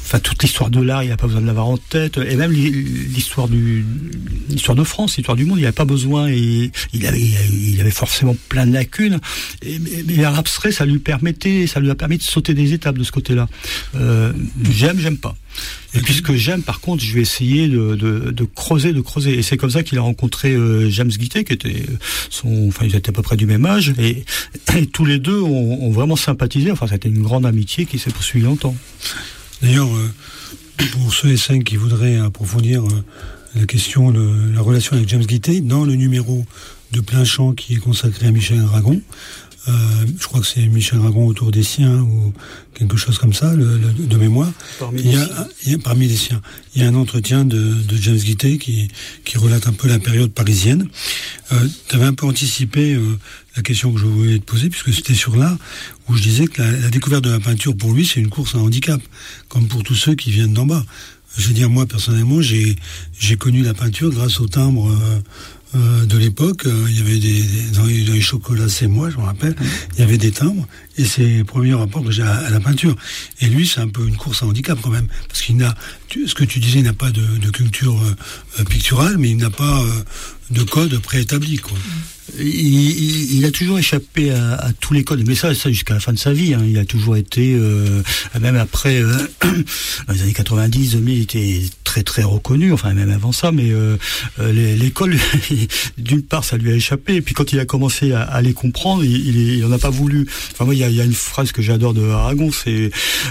toute l'histoire de l'art, il n'a pas besoin de l'avoir en tête, et même l'histoire de France, l'histoire du monde, il n'avait pas besoin, et il avait forcément plein de lacunes, mais l'art abstrait, ça lui a permis de sauter des étapes de ce côté-là. J'aime pas. Et puisque j'aime, par contre, je vais essayer de creuser. Et c'est comme ça qu'il a rencontré James Guittet, qui était ils étaient à peu près du même âge, et tous les deux ont vraiment sympathisé. Enfin, c'était une grande amitié qui s'est poursuivie longtemps. D'ailleurs, pour ceux et celles qui voudraient approfondir la question, la relation avec James Guittet, dans le numéro de Plein Champ qui est consacré à Michel Aragon, je crois que c'est Michel Aragon autour des siens ou quelque chose comme ça, de mémoire. Parmi les siens. Il y a un entretien de James Guittet qui relate un peu la période parisienne. Tu avais un peu anticipé la question que je voulais te poser, puisque c'était sur l'art, où je disais que la découverte de la peinture, pour lui, c'est une course à handicap, comme pour tous ceux qui viennent d'en bas. Je veux dire, moi, personnellement, j'ai connu la peinture grâce au timbre de l'époque. Il y avait dans les chocolats, c'est moi, je me rappelle, il y avait des timbres, et c'est le premier rapport que j'ai à la peinture. Et lui, c'est un peu une course à handicap quand même, parce ce que tu disais, il n'a pas de culture picturale, mais il n'a pas de code préétabli, quoi. Il a toujours échappé à tous les codes, mais ça jusqu'à la fin de sa vie, hein. Il a toujours été, même après, dans les années 90, 2000, il était très très reconnu, enfin même avant ça, mais l'école, d'une part, ça lui a échappé, et puis quand il a commencé à les comprendre, il en a pas voulu. Enfin moi, il y a une phrase que j'adore de Aragon, c'est,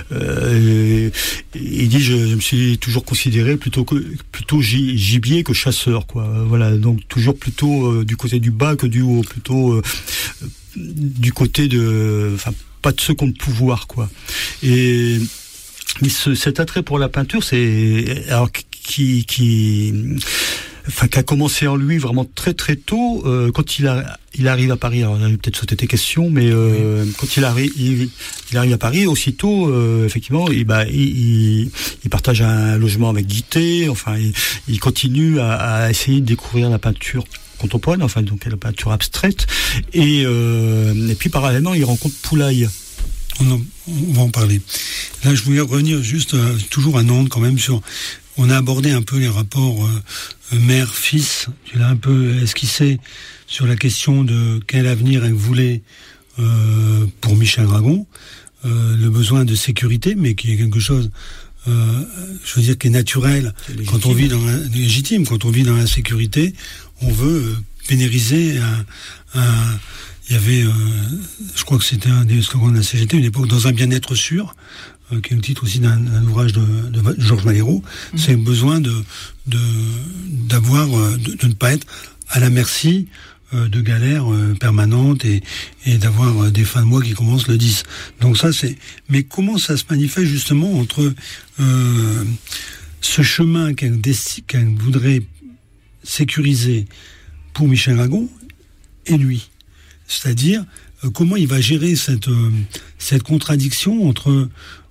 il dit, je me suis toujours considéré plutôt gibier que chasseur, quoi. Voilà, donc toujours plutôt du côté du bas que du haut, plutôt du côté pas de ceux qui ont le pouvoir, quoi. Mais cet attrait pour la peinture, c'est alors qui a commencé en lui vraiment très très tôt, quand il arrive à Paris. Alors, on a peut-être sauté tes questions, mais quand il arrive à Paris, aussitôt, effectivement, il partage un logement avec Guittet. Enfin, il continue à essayer de découvrir la peinture contemporaine, enfin donc la peinture abstraite, et puis parallèlement il rencontre Poulaille. On va en parler. Là, je voulais revenir juste toujours à Nantes quand même on a abordé un peu les rapports mère-fils. Tu l'as un peu esquissé sur la question de quel avenir elle voulait pour Michel Aragon, le besoin de sécurité, mais qui est quelque chose, je veux dire, qui est naturel quand on vit légitime, quand on vit dans la sécurité. On veut pénériser il y avait, je crois que c'était un des slogans de la CGT, une époque dans un bien-être sûr, qui est le titre aussi d'un ouvrage de Georges Malherot. C'est le besoin de ne pas être à la merci de galères permanentes et d'avoir des fins de mois qui commencent le 10. Donc ça, mais comment ça se manifeste justement entre ce chemin qu'elle voudrait sécurisé pour Michel Aragon et lui, c'est-à-dire comment il va gérer cette contradiction entre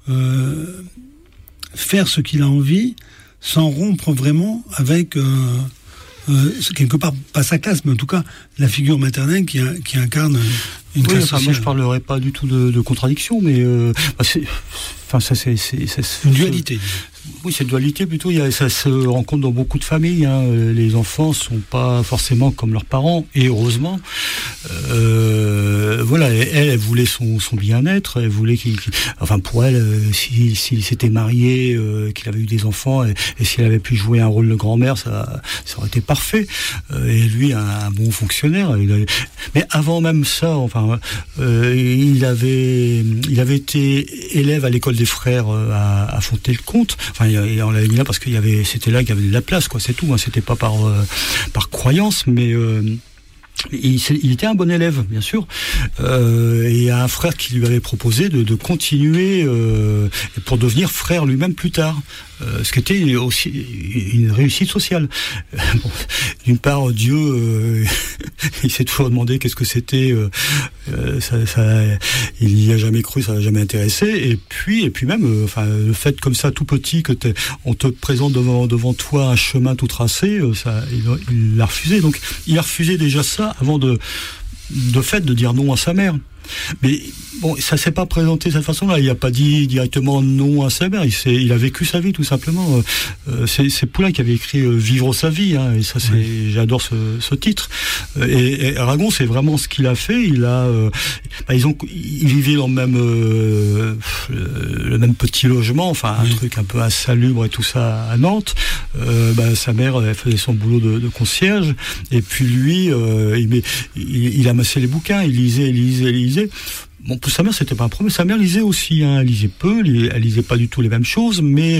faire ce qu'il a envie sans rompre vraiment avec quelque part pas sa classe, mais en tout cas la figure maternelle qui incarne une classe sociale. Moi je parlerai pas du tout de contradiction, mais c'est une dualité. Oui, c'est une dualité plutôt. Ça se rencontre dans beaucoup de familles, hein. Les enfants sont pas forcément comme leurs parents, et heureusement. Voilà, elle voulait son bien-être. Elle voulait pour elle, s'il s'était marié, qu'il avait eu des enfants, et s'il avait pu jouer un rôle de grand-mère, ça aurait été parfait. Et lui, un bon fonctionnaire. Mais avant même ça, il avait été élève à l'école des frères à Fontenay-le-Comte. Enfin, on l'avait mis là parce c'était là qu'il y avait de la place, quoi. C'est tout. Hein. C'était pas par croyance, mais il était un bon élève, bien sûr. Et il y a un frère qui lui avait proposé de continuer pour devenir frère lui-même plus tard. Ce qui était aussi une réussite sociale. D'une part, Dieu, il s'est toujours demandé qu'est-ce que c'était. Il n'y a jamais cru, ça l'a jamais intéressé. Et puis même, le fait comme ça, tout petit, on te présente devant toi un chemin tout tracé, il l'a refusé. Donc, il a refusé déjà ça avant de dire non à sa mère. Mais bon, ça s'est pas présenté de cette façon-là. Il a pas dit directement non à sa mère. Il a vécu sa vie tout simplement. C'est Poulain qui avait écrit Vivre sa vie. Hein, et ça, j'adore ce titre. Et Aragon, c'est vraiment ce qu'il a fait. Ils vivaient dans le même petit logement, enfin un truc un peu insalubre et tout ça à Nantes. Sa mère elle faisait son boulot de concierge. Et puis lui, il amassait les bouquins. Il lisait. Bon, pour sa mère, c'était pas un problème. Sa mère lisait aussi, hein. Elle lisait peu, elle lisait pas du tout les mêmes choses, mais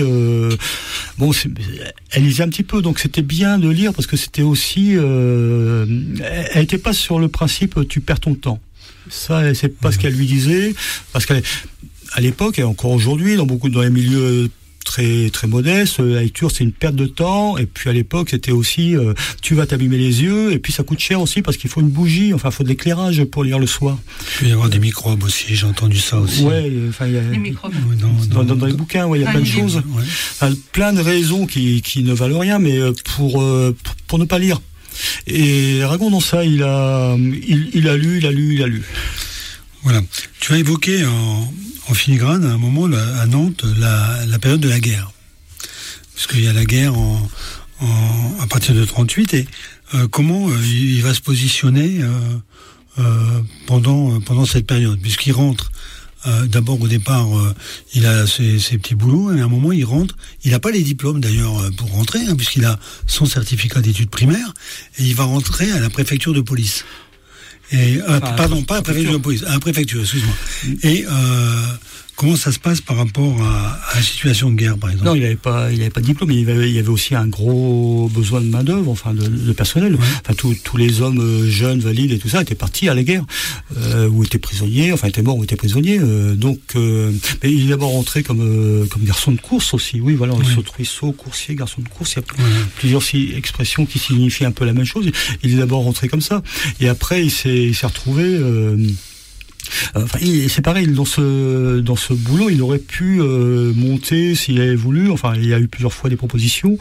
elle lisait un petit peu, donc c'était bien de lire parce que c'était aussi, elle était pas sur le principe tu perds ton temps. Ça, c'est pas ce qu'elle lui disait, parce qu'à l'époque et encore aujourd'hui, dans les milieux très très modeste, la lecture c'est une perte de temps, et puis à l'époque c'était aussi tu vas t'abîmer les yeux, et puis ça coûte cher aussi parce qu'il faut une bougie, enfin il faut de l'éclairage pour lire le soir. Il peut y avoir des microbes aussi, j'ai entendu ça aussi. Ouais, enfin il y a des microbes. Dans les bouquins, il y a plein de choses, plein de raisons qui ne valent rien, mais pour ne pas lire. Et Aragon dans ça, il a lu. Voilà. Tu as évoqué en filigrane à un moment à Nantes la période de la guerre, parce qu'il y a la guerre à partir de 1938 et comment il va se positionner pendant cette période, puisqu'il rentre d'abord au départ il a ses petits boulots et à un moment il rentre, il n'a pas les diplômes d'ailleurs pour rentrer, hein, puisqu'il a son certificat d'études primaires et il va rentrer à la préfecture de police. Et pas à la préfecture de police, à la préfecture, excuse-moi. Et comment ça se passe par rapport à la situation de guerre, par exemple? Non, il avait pas de diplôme, mais il y avait aussi un gros besoin de main-d'œuvre, enfin de personnel. Ouais. Enfin tous les hommes jeunes, valides et tout ça étaient partis à la guerre, ou étaient prisonniers, enfin étaient morts ou étaient prisonniers. Mais il est d'abord rentré comme garçon de course aussi. Oui, voilà, ruisseau, coursier, garçon de course. Il y a plusieurs expressions qui signifient un peu la même chose. Il est d'abord rentré comme ça, et après il s'est retrouvé. C'est pareil, dans ce boulot, il aurait pu monter s'il avait voulu. Enfin, il y a eu plusieurs fois des propositions.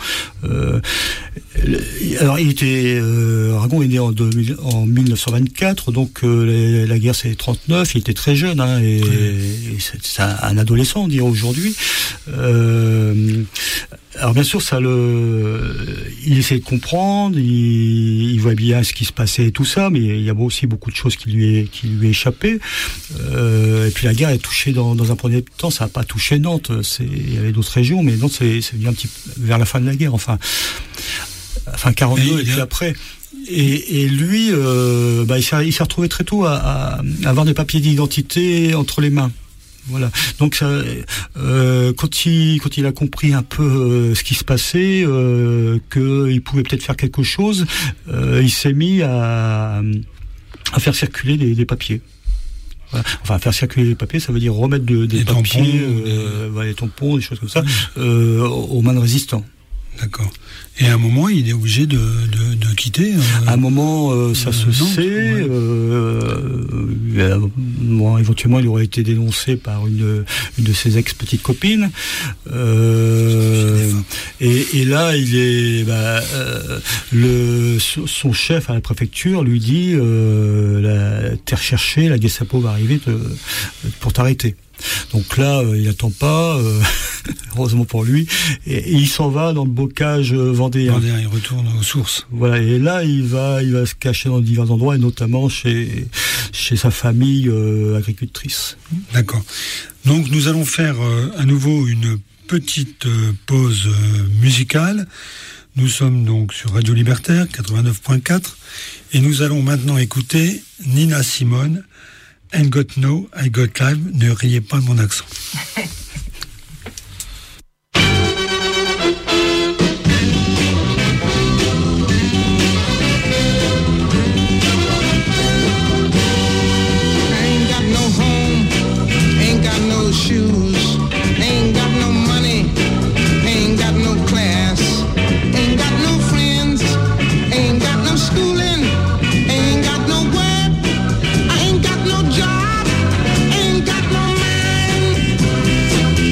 Alors, Aragon est né en 1924, donc la guerre c'est 39. Il était très jeune, hein, et c'est un adolescent, on dirait aujourd'hui. Alors bien sûr, il essaie de comprendre, il voit bien ce qui se passait et tout ça, mais il y a aussi beaucoup de choses qui lui échappaient. Et puis la guerre est touchée dans un premier temps, ça n'a pas touché Nantes, il y avait d'autres régions, mais Nantes c'est venu un petit peu vers la fin de la guerre, enfin 42 et puis après. Et lui, il s'est retrouvé très tôt à avoir des papiers d'identité entre les mains. Voilà. Donc ça, quand il a compris un peu ce qui se passait, qu'il pouvait peut-être faire quelque chose, il s'est mis à faire circuler des papiers. Voilà. Enfin, faire circuler des papiers, ça veut dire remettre des papiers, des tampons, des choses comme ça, aux mains de résistants. D'accord. Et à un moment, il est obligé de quitter. À un moment, ça se sait. Éventuellement, il aurait été dénoncé par une de ses ex-petites copines. Et là, il est. Son chef à la préfecture lui dit t'es recherché, la Gestapo va arriver pour t'arrêter. Donc là, il attend pas, heureusement pour lui, et il s'en va dans le bocage vendéen. Il retourne aux sources. Voilà, et là, il va se cacher dans divers endroits, et notamment chez sa famille agricultrice. D'accord. Donc nous allons faire à nouveau une petite pause musicale. Nous sommes donc sur Radio Libertaire 89.4, et nous allons maintenant écouter Nina Simone. Ain't got no, I got live. Ne riez pas de mon accent. Ain't got no job, ain't got no man.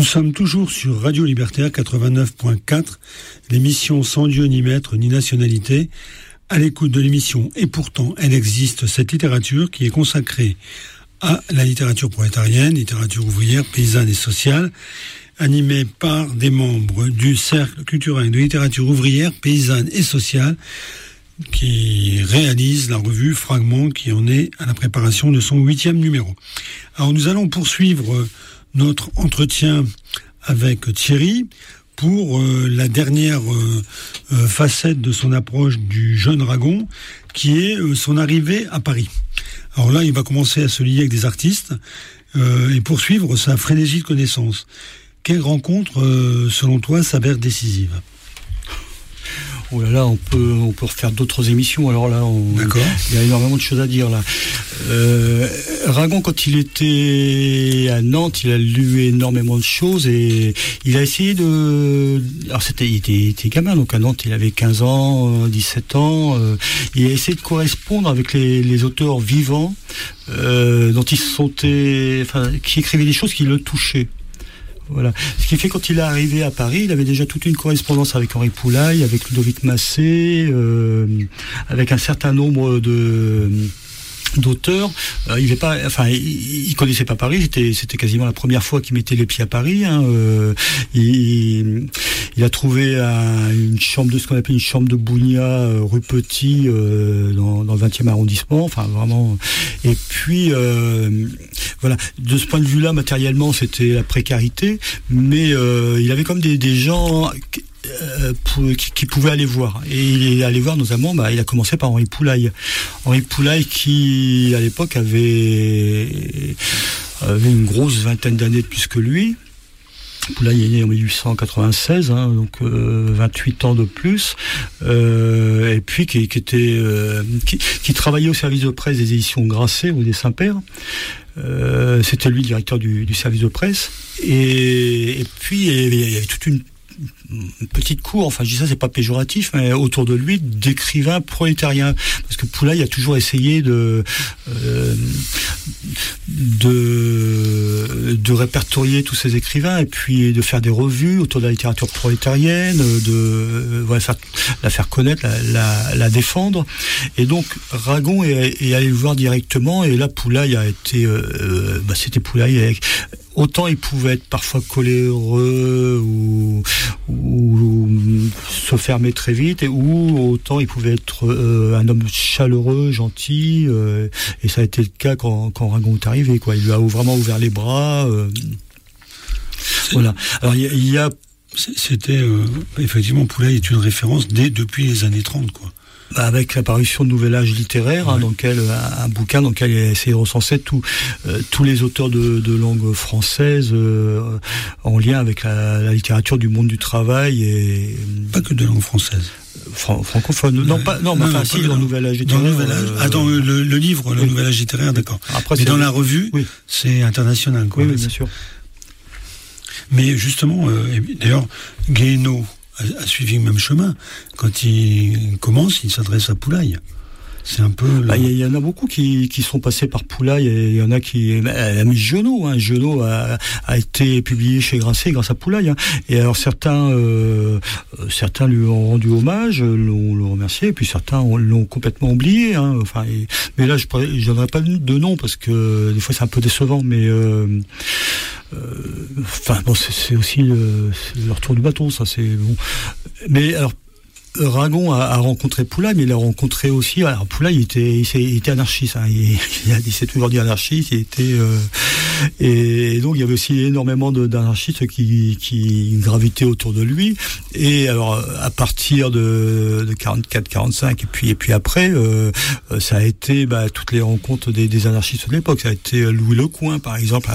sommes toujours sur Radio Libertaire 89.4, l'émission Sans Dieu ni maître ni nationalité, à l'écoute de l'émission Et pourtant elle existe, cette littérature qui est consacrée à la littérature prolétarienne, littérature ouvrière, paysanne et sociale, animée par des membres du Cercle culturel de littérature ouvrière, paysanne et sociale, qui réalise la revue Fragment, qui en est à la préparation de son 8e numéro. Alors nous allons poursuivre notre entretien avec Thierry pour la dernière facette de son approche du jeune Ragon, qui est son arrivée à Paris. Alors là, il va commencer à se lier avec des artistes et poursuivre sa frénésie de connaissances. Quelle rencontre, selon toi, s'avère décisive ? Oh là là, on peut refaire d'autres émissions. Alors là, il y a énormément de choses à dire là. Ragon, quand il était à Nantes, il a lu énormément de choses et il a essayé de. Alors il était gamin, donc à Nantes, il avait 15 ans, 17 ans. Il a essayé de correspondre avec les auteurs vivants dont il se sentait, qui écrivaient des choses qui le touchaient. Voilà. Ce qui fait, quand il est arrivé à Paris, il avait déjà toute une correspondance avec Henri Poulaille, avec Ludovic Massé, avec un certain nombre d'auteurs. Il connaissait pas Paris. C'était quasiment la première fois qu'il mettait les pieds à Paris. Il a trouvé une chambre ce qu'on appelle une chambre de Bougna, rue Petit, dans le 20e arrondissement. Enfin, vraiment. Et puis, voilà. De ce point de vue-là, matériellement, c'était la précarité, mais il avait comme des gens qui pouvait aller voir. Et il est allé voir notamment, il a commencé par Henri Poulaille. Henri Poulaille qui, à l'époque, avait une grosse vingtaine d'années de plus que lui. Poulaille est né en 1896, donc 28 ans de plus, et puis qui travaillait au service de presse des éditions Grasset ou des Saint-Père. C'était lui le directeur du service de presse. Et puis il y avait toute une petite cour, je dis ça, c'est pas péjoratif, mais autour de lui, d'écrivains prolétariens, parce que Poulaille a toujours essayé de répertorier tous ces écrivains et puis de faire des revues autour de la littérature prolétarienne, la faire connaître, la défendre. Et donc Ragon est allé le voir directement, et là Poulaille a été, c'était Poulaille. Autant il pouvait être parfois coléreux ou se fermer très vite, ou autant il pouvait être un homme chaleureux, gentil, et ça a été le cas quand Ragon est arrivé, quoi. Il lui a vraiment ouvert les bras. Voilà. Alors il y a c'était effectivement, Poulaille est une référence depuis les années 30, quoi. Avec l'apparition de Nouvel Âge littéraire, un bouquin dans lequel il a essayé de recenser tous les auteurs de langue française en lien avec la littérature du monde du travail, et pas que de langue française. Francophone. Dans Nouvel Âge littéraire. Dans le livre, le Nouvel Âge littéraire, d'accord. Après, mais dans la revue, c'est international, quoi. Oui, bien sûr. Mais justement, d'ailleurs, Guéhenno a suivi le même chemin. Quand il commence, il s'adresse à Poulaille. C'est un peu... Il y en a beaucoup qui sont passés par Poulaille, et il y en a qui... Même Giono, Giono a été publié chez Grasset grâce à Poulaille. Et alors certains lui ont rendu hommage, l'ont remercié, et puis certains l'ont complètement oublié. Mais là, je ne donnerai pas de nom, parce que des fois c'est un peu décevant, mais... c'est aussi leur tour du bâton, ça, c'est bon. Mais alors, Ragon a rencontré Poulaille, mais il a rencontré aussi... Alors, Poulaille, il était anarchiste, il s'est toujours dit anarchiste, et donc il y avait aussi énormément d'anarchistes qui gravitaient autour de lui. Et alors, à partir de 44-45, et puis après, ça a été toutes les rencontres des anarchistes de l'époque. Ça a été Louis Lecoing, par exemple,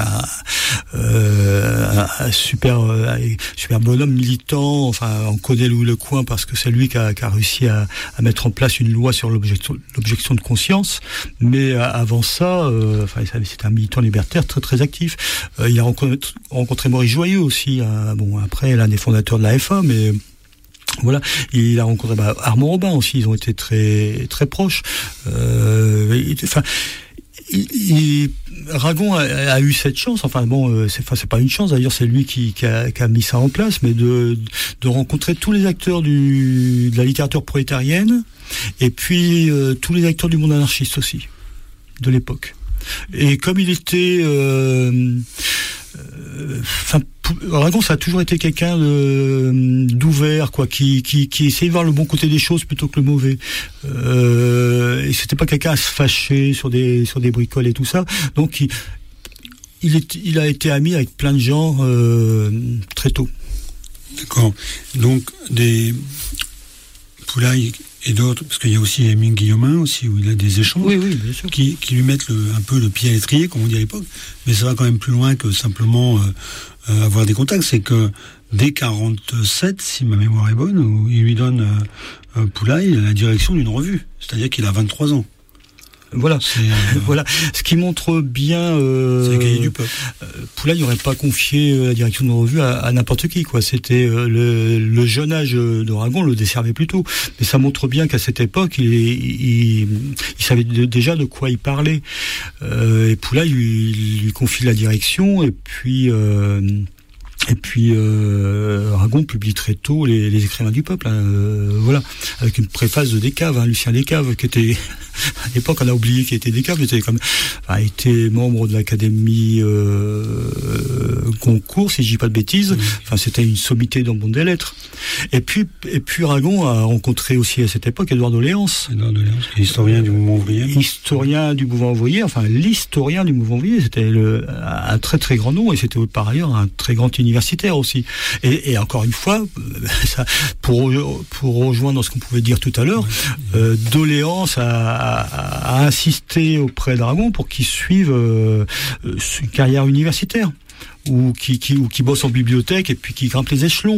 un super bonhomme militant. On connaît Louis Lecoing parce que c'est lui qui a réussi à mettre en place une loi sur l'objection de conscience. Mais avant ça, c'était un militant libertaire très très actif. Il a rencontré Maurice Joyeux aussi. Après, l'un des fondateurs de la FA, mais voilà, il a rencontré Armand Robin aussi. Ils ont été très très proches. Ragon a eu cette chance, enfin bon, c'est pas une chance d'ailleurs, c'est lui qui a mis ça en place, mais de rencontrer tous les acteurs de la littérature prolétarienne, et puis tous les acteurs du monde anarchiste aussi, de l'époque. Et comme il était... Ragon, ça a toujours été quelqu'un d'ouvert, quoi, qui essayait de voir le bon côté des choses plutôt que le mauvais. Et c'était pas quelqu'un à se fâcher sur des bricoles et tout ça. Donc il a été ami avec plein de gens très tôt. D'accord. Donc des Poulaille et d'autres, parce qu'il y a aussi Émile Guillaumin aussi, où il a des échanges, oui, bien sûr, qui lui mettent un peu le pied à l'étrier, comme on dit à l'époque, mais ça va quand même plus loin que simplement avoir des contacts. C'est que dès 47, si ma mémoire est bonne, où il lui donne Poulaille la direction d'une revue, c'est-à-dire qu'il a 23 ans. Voilà, voilà. Ce qui montre bien. C'est les Cahiers du Peuple. Poulaille n'aurait pas confié la direction de revue à n'importe qui, quoi. C'était le jeune âge de Ragon le desservait plutôt. Mais ça montre bien qu'à cette époque, il savait déjà de quoi il parlait. Et Poulaille lui confie la direction, et puis. Ragon publie très tôt les écrivains du peuple, voilà, avec une préface de Descaves, Lucien Descaves, qui était à l'époque, on a oublié qu'il était Descaves, était membre de l'Académie Goncourt, si je dis pas de bêtises. Enfin, c'était une sommité dans le monde des lettres. Et puis Ragon a rencontré aussi à cette époque Édouard Doléance. Édouard Doléance, qui est historien du mouvement ouvrier. L'historien du mouvement ouvrier, c'était un très très grand nom, et c'était par ailleurs un très grand universitaire aussi. Et encore une fois, ça, pour rejoindre ce qu'on pouvait dire tout à l'heure, Doléance a insisté auprès de Ragon pour qu'il suive une carrière universitaire, ou qui bosse en bibliothèque et puis qui grimpe les échelons.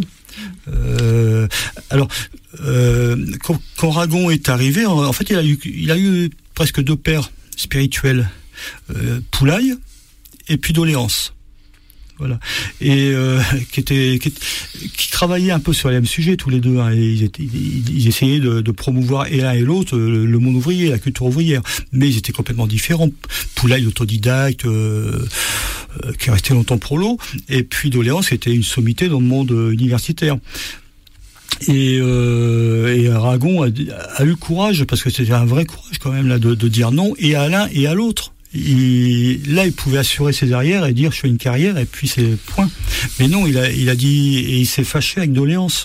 Quand Ragon est arrivé, en fait, il a eu presque deux pères spirituels, Poulaille et puis Doléance. Voilà. Et qui travaillaient un peu sur les mêmes sujets tous les deux. Et ils essayaient de promouvoir et l'un et l'autre le monde ouvrier, la culture ouvrière. Mais ils étaient complètement différents. Poulaille, autodidacte, qui est resté longtemps prolo, et puis Doléance était une sommité dans le monde universitaire. Et Ragon a eu le courage, parce que c'était un vrai courage quand même là, de dire non, et à l'un et à l'autre. Il pouvait assurer ses arrières et dire je fais une carrière et puis c'est point. Mais non, il a dit, et il s'est fâché avec Doléance.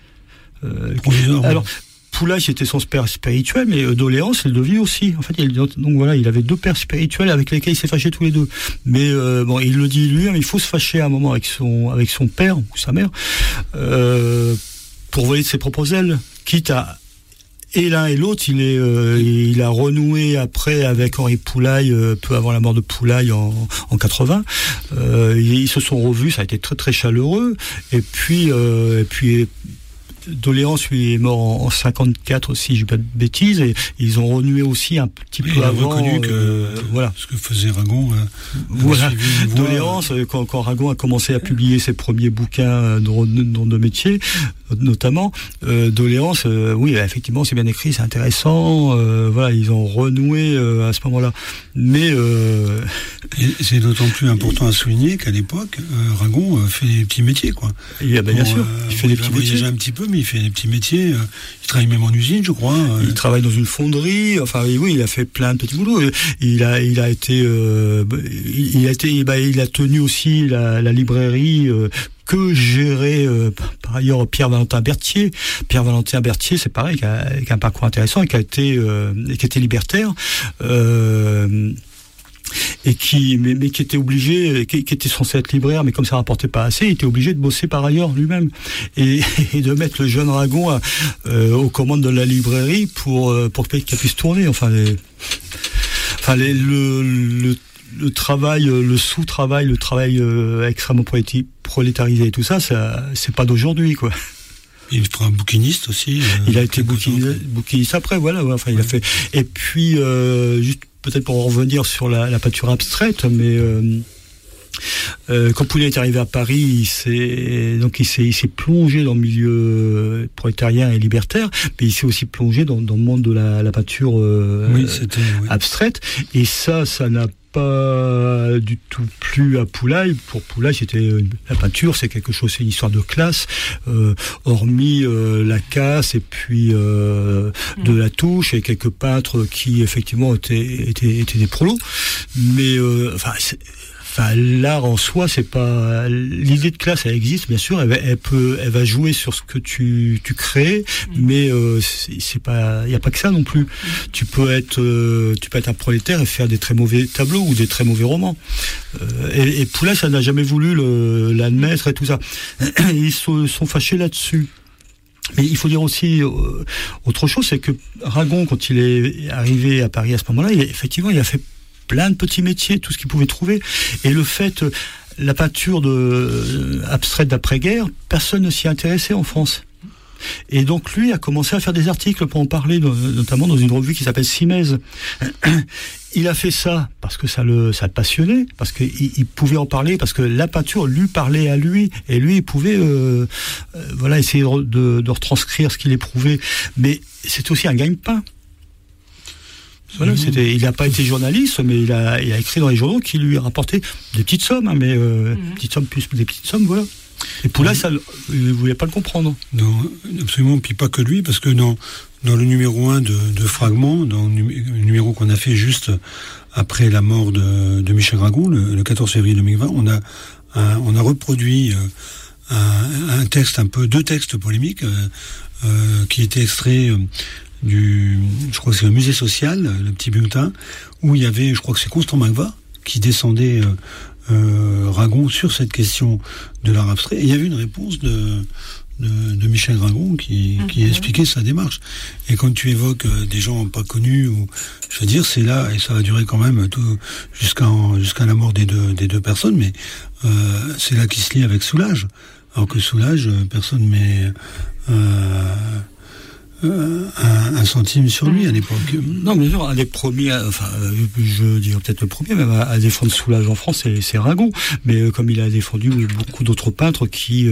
Alors Poulaille c'était son père spirituel, mais Doléance il le devient aussi. En fait, donc voilà, il avait deux pères spirituels avec lesquels il s'est fâché tous les deux. Mais il le dit lui, il faut se fâcher à un moment avec son père ou sa mère pour voler de ses propres ailes, quitte à. Et l'un et l'autre, il a renoué après avec Henri Poulaille, peu avant la mort de Poulaille en 80. Ils se sont revus, ça a été très très chaleureux. Et puis Doléance lui est mort en 54 aussi, j'ai pas de bêtises, et ils ont renoué aussi un petit peu avant. Il a reconnu que voilà ce que faisait Ragon. Voilà. Doléance, quand Ragon a commencé à publier ses premiers bouquins de métier, notamment, Doléance, oui, effectivement, c'est bien écrit, c'est intéressant. Voilà, ils ont renoué à ce moment-là. Mais et c'est d'autant plus important à souligner qu'à l'époque, Ragon fait des petits métiers, quoi. Bien sûr, il fait des petits métiers. Un petit peu, mais il fait des petits métiers. Il travaille même en usine, je crois. Il travaille dans une fonderie. Enfin, oui, il a fait plein de petits boulots. Il a tenu aussi la librairie que gérait par ailleurs Pierre-Valentin Berthier. Pierre-Valentin Berthier, c'est pareil, qui a un parcours intéressant et qui était libertaire. Et qui était obligé, qui était censé être libraire, mais comme ça rapportait pas assez, il était obligé de bosser par ailleurs lui-même et de mettre le jeune Ragon aux commandes de la librairie pour qu'elle puisse tourner. Le travail, le sous-travail, le travail extrêmement prolétarisé et tout ça, c'est pas d'aujourd'hui, quoi. Il fera un bouquiniste aussi. Il a été bouquiniste après, voilà. Enfin, il a fait. Et puis juste peut-être pour en revenir sur la peinture abstraite, mais quand Poulaille est arrivé à Paris, il s'est plongé dans le milieu prolétarien et libertaire, mais il s'est aussi plongé dans le monde de la peinture abstraite. Et ça n'a pas du tout plu à Poulaille. Pour Poulaille, c'était la peinture, c'est quelque chose, c'est une histoire de classe, hormis la casse et puis de la touche et quelques peintres qui effectivement étaient des prolos. Mais l'art en soi, c'est pas l'idée de classe, elle existe bien sûr, elle va jouer sur ce que tu crées, mais c'est pas, il y a pas que ça non plus. Tu peux être un prolétaire et faire des très mauvais tableaux ou des très mauvais romans. Et Poulaille, ça n'a jamais voulu l'admettre et tout ça. Ils sont fâchés là-dessus. Mais il faut dire aussi autre chose, c'est que Ragon, quand il est arrivé à Paris à ce moment-là, effectivement, il a fait plein de petits métiers, tout ce qu'il pouvait trouver. Et le fait, la peinture abstraite d'après-guerre, personne ne s'y intéressait en France. Et donc lui a commencé à faire des articles pour en parler, notamment dans une revue qui s'appelle Simèse. Il a fait ça parce que ça le passionnait, parce qu'il pouvait en parler, parce que la peinture lui parlait à lui, et lui il pouvait essayer de retranscrire ce qu'il éprouvait. Mais c'est aussi un gagne-pain. Voilà, il n'a pas été journaliste, mais il a écrit dans les journaux qui lui a rapporté des petites sommes, petites sommes plus des petites sommes, voilà. Et Poulaille, ça, il ne voulait pas le comprendre. Non, absolument, puis pas que lui, parce que dans le numéro 1 de Fragments, dans le numéro qu'on a fait juste après la mort de Michel Ragon, le 14 février 2020, on a reproduit un texte, deux textes polémiques, qui étaient extraits je crois que c'est le musée social, le petit bulletin, où il y avait, je crois que c'est Constant Magva, qui descendait Ragon sur cette question de l'art abstrait. Et il y avait une réponse de Michel Ragon qui expliquait sa démarche. Et quand tu évoques des gens pas connus, je veux dire, c'est là, et ça va durer quand même jusqu'à la mort des deux personnes, mais c'est là qu'il se lie avec Soulages. Alors que Soulages, personne met un centime sur lui à l'époque. Non, mais un des premiers, je dirais peut-être le premier même à défendre Soulages en France, c'est Ragon. Mais comme il a défendu beaucoup d'autres peintres qui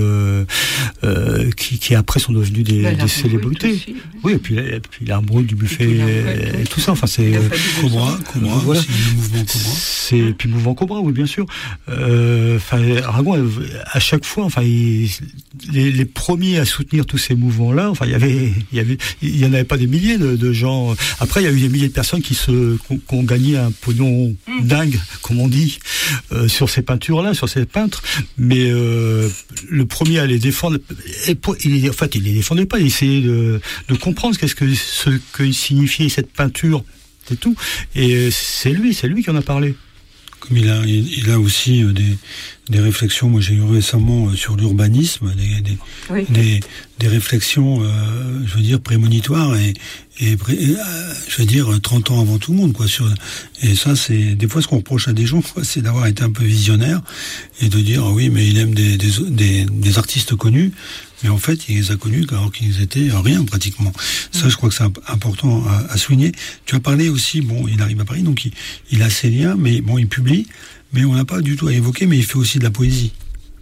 après sont devenus des célébrités. Aussi. Oui, et puis l'art brut du buffet et tout ça. Enfin, c'est Cobra, voilà. C'est le mouvement Cobra. C'est puis le mouvement Cobra, oui, bien sûr. Ragon, à chaque fois, les premiers à soutenir tous ces mouvements-là. Enfin, il y en avait pas des milliers de gens. Après, il y a eu des milliers de personnes qui ont gagné un pognon dingue, comme on dit, sur ces peintures-là, sur ces peintres. Mais le premier à les défendre, il les défendait pas. Il essayait de comprendre ce que signifiait cette peinture, c'est tout. Et c'est lui qui en a parlé. Comme il a aussi des réflexions. Moi, j'ai eu récemment sur l'urbanisme des réflexions, je veux dire prémonitoires et je veux dire 30 ans avant tout le monde, quoi. Et ça, c'est des fois ce qu'on reproche à des gens, quoi, c'est d'avoir été un peu visionnaire et de dire oui, mais il aime des artistes connus. Mais en fait, il les a connus alors qu'ils étaient rien pratiquement. Ça, je crois que c'est important à souligner. Tu as parlé aussi, il arrive à Paris, donc il a ses liens, mais il publie, mais on n'a pas du tout à évoquer, mais il fait aussi de la poésie.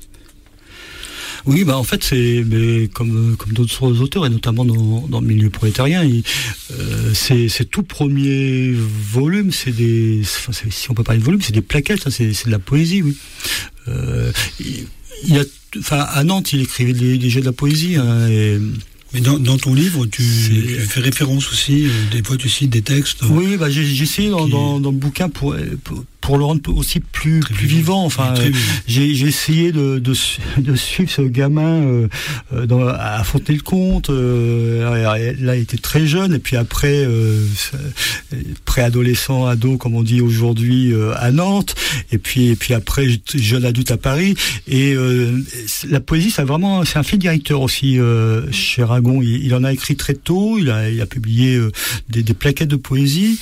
Oui, en fait, mais comme d'autres auteurs, et notamment dans le milieu prolétarien, c'est tout premier volume, si on peut parler de volume, c'est des plaquettes, c'est de la poésie, oui. À Nantes, il écrivait déjà de la poésie. Mais dans ton livre, tu fais référence aussi, des fois tu cites des textes. Oui, j'ai essayé dans le bouquin pour le rendre aussi plus vivant. Enfin, j'ai essayé de suivre ce gamin à Fontenay-le-Comte. Là, il était très jeune, et puis après, préadolescent, ado, comme on dit aujourd'hui, à Nantes, et puis après, jeune adulte à Paris. Et la poésie, c'est un fil directeur aussi chez Ragon. Il en a écrit très tôt. Il a publié des plaquettes de poésie.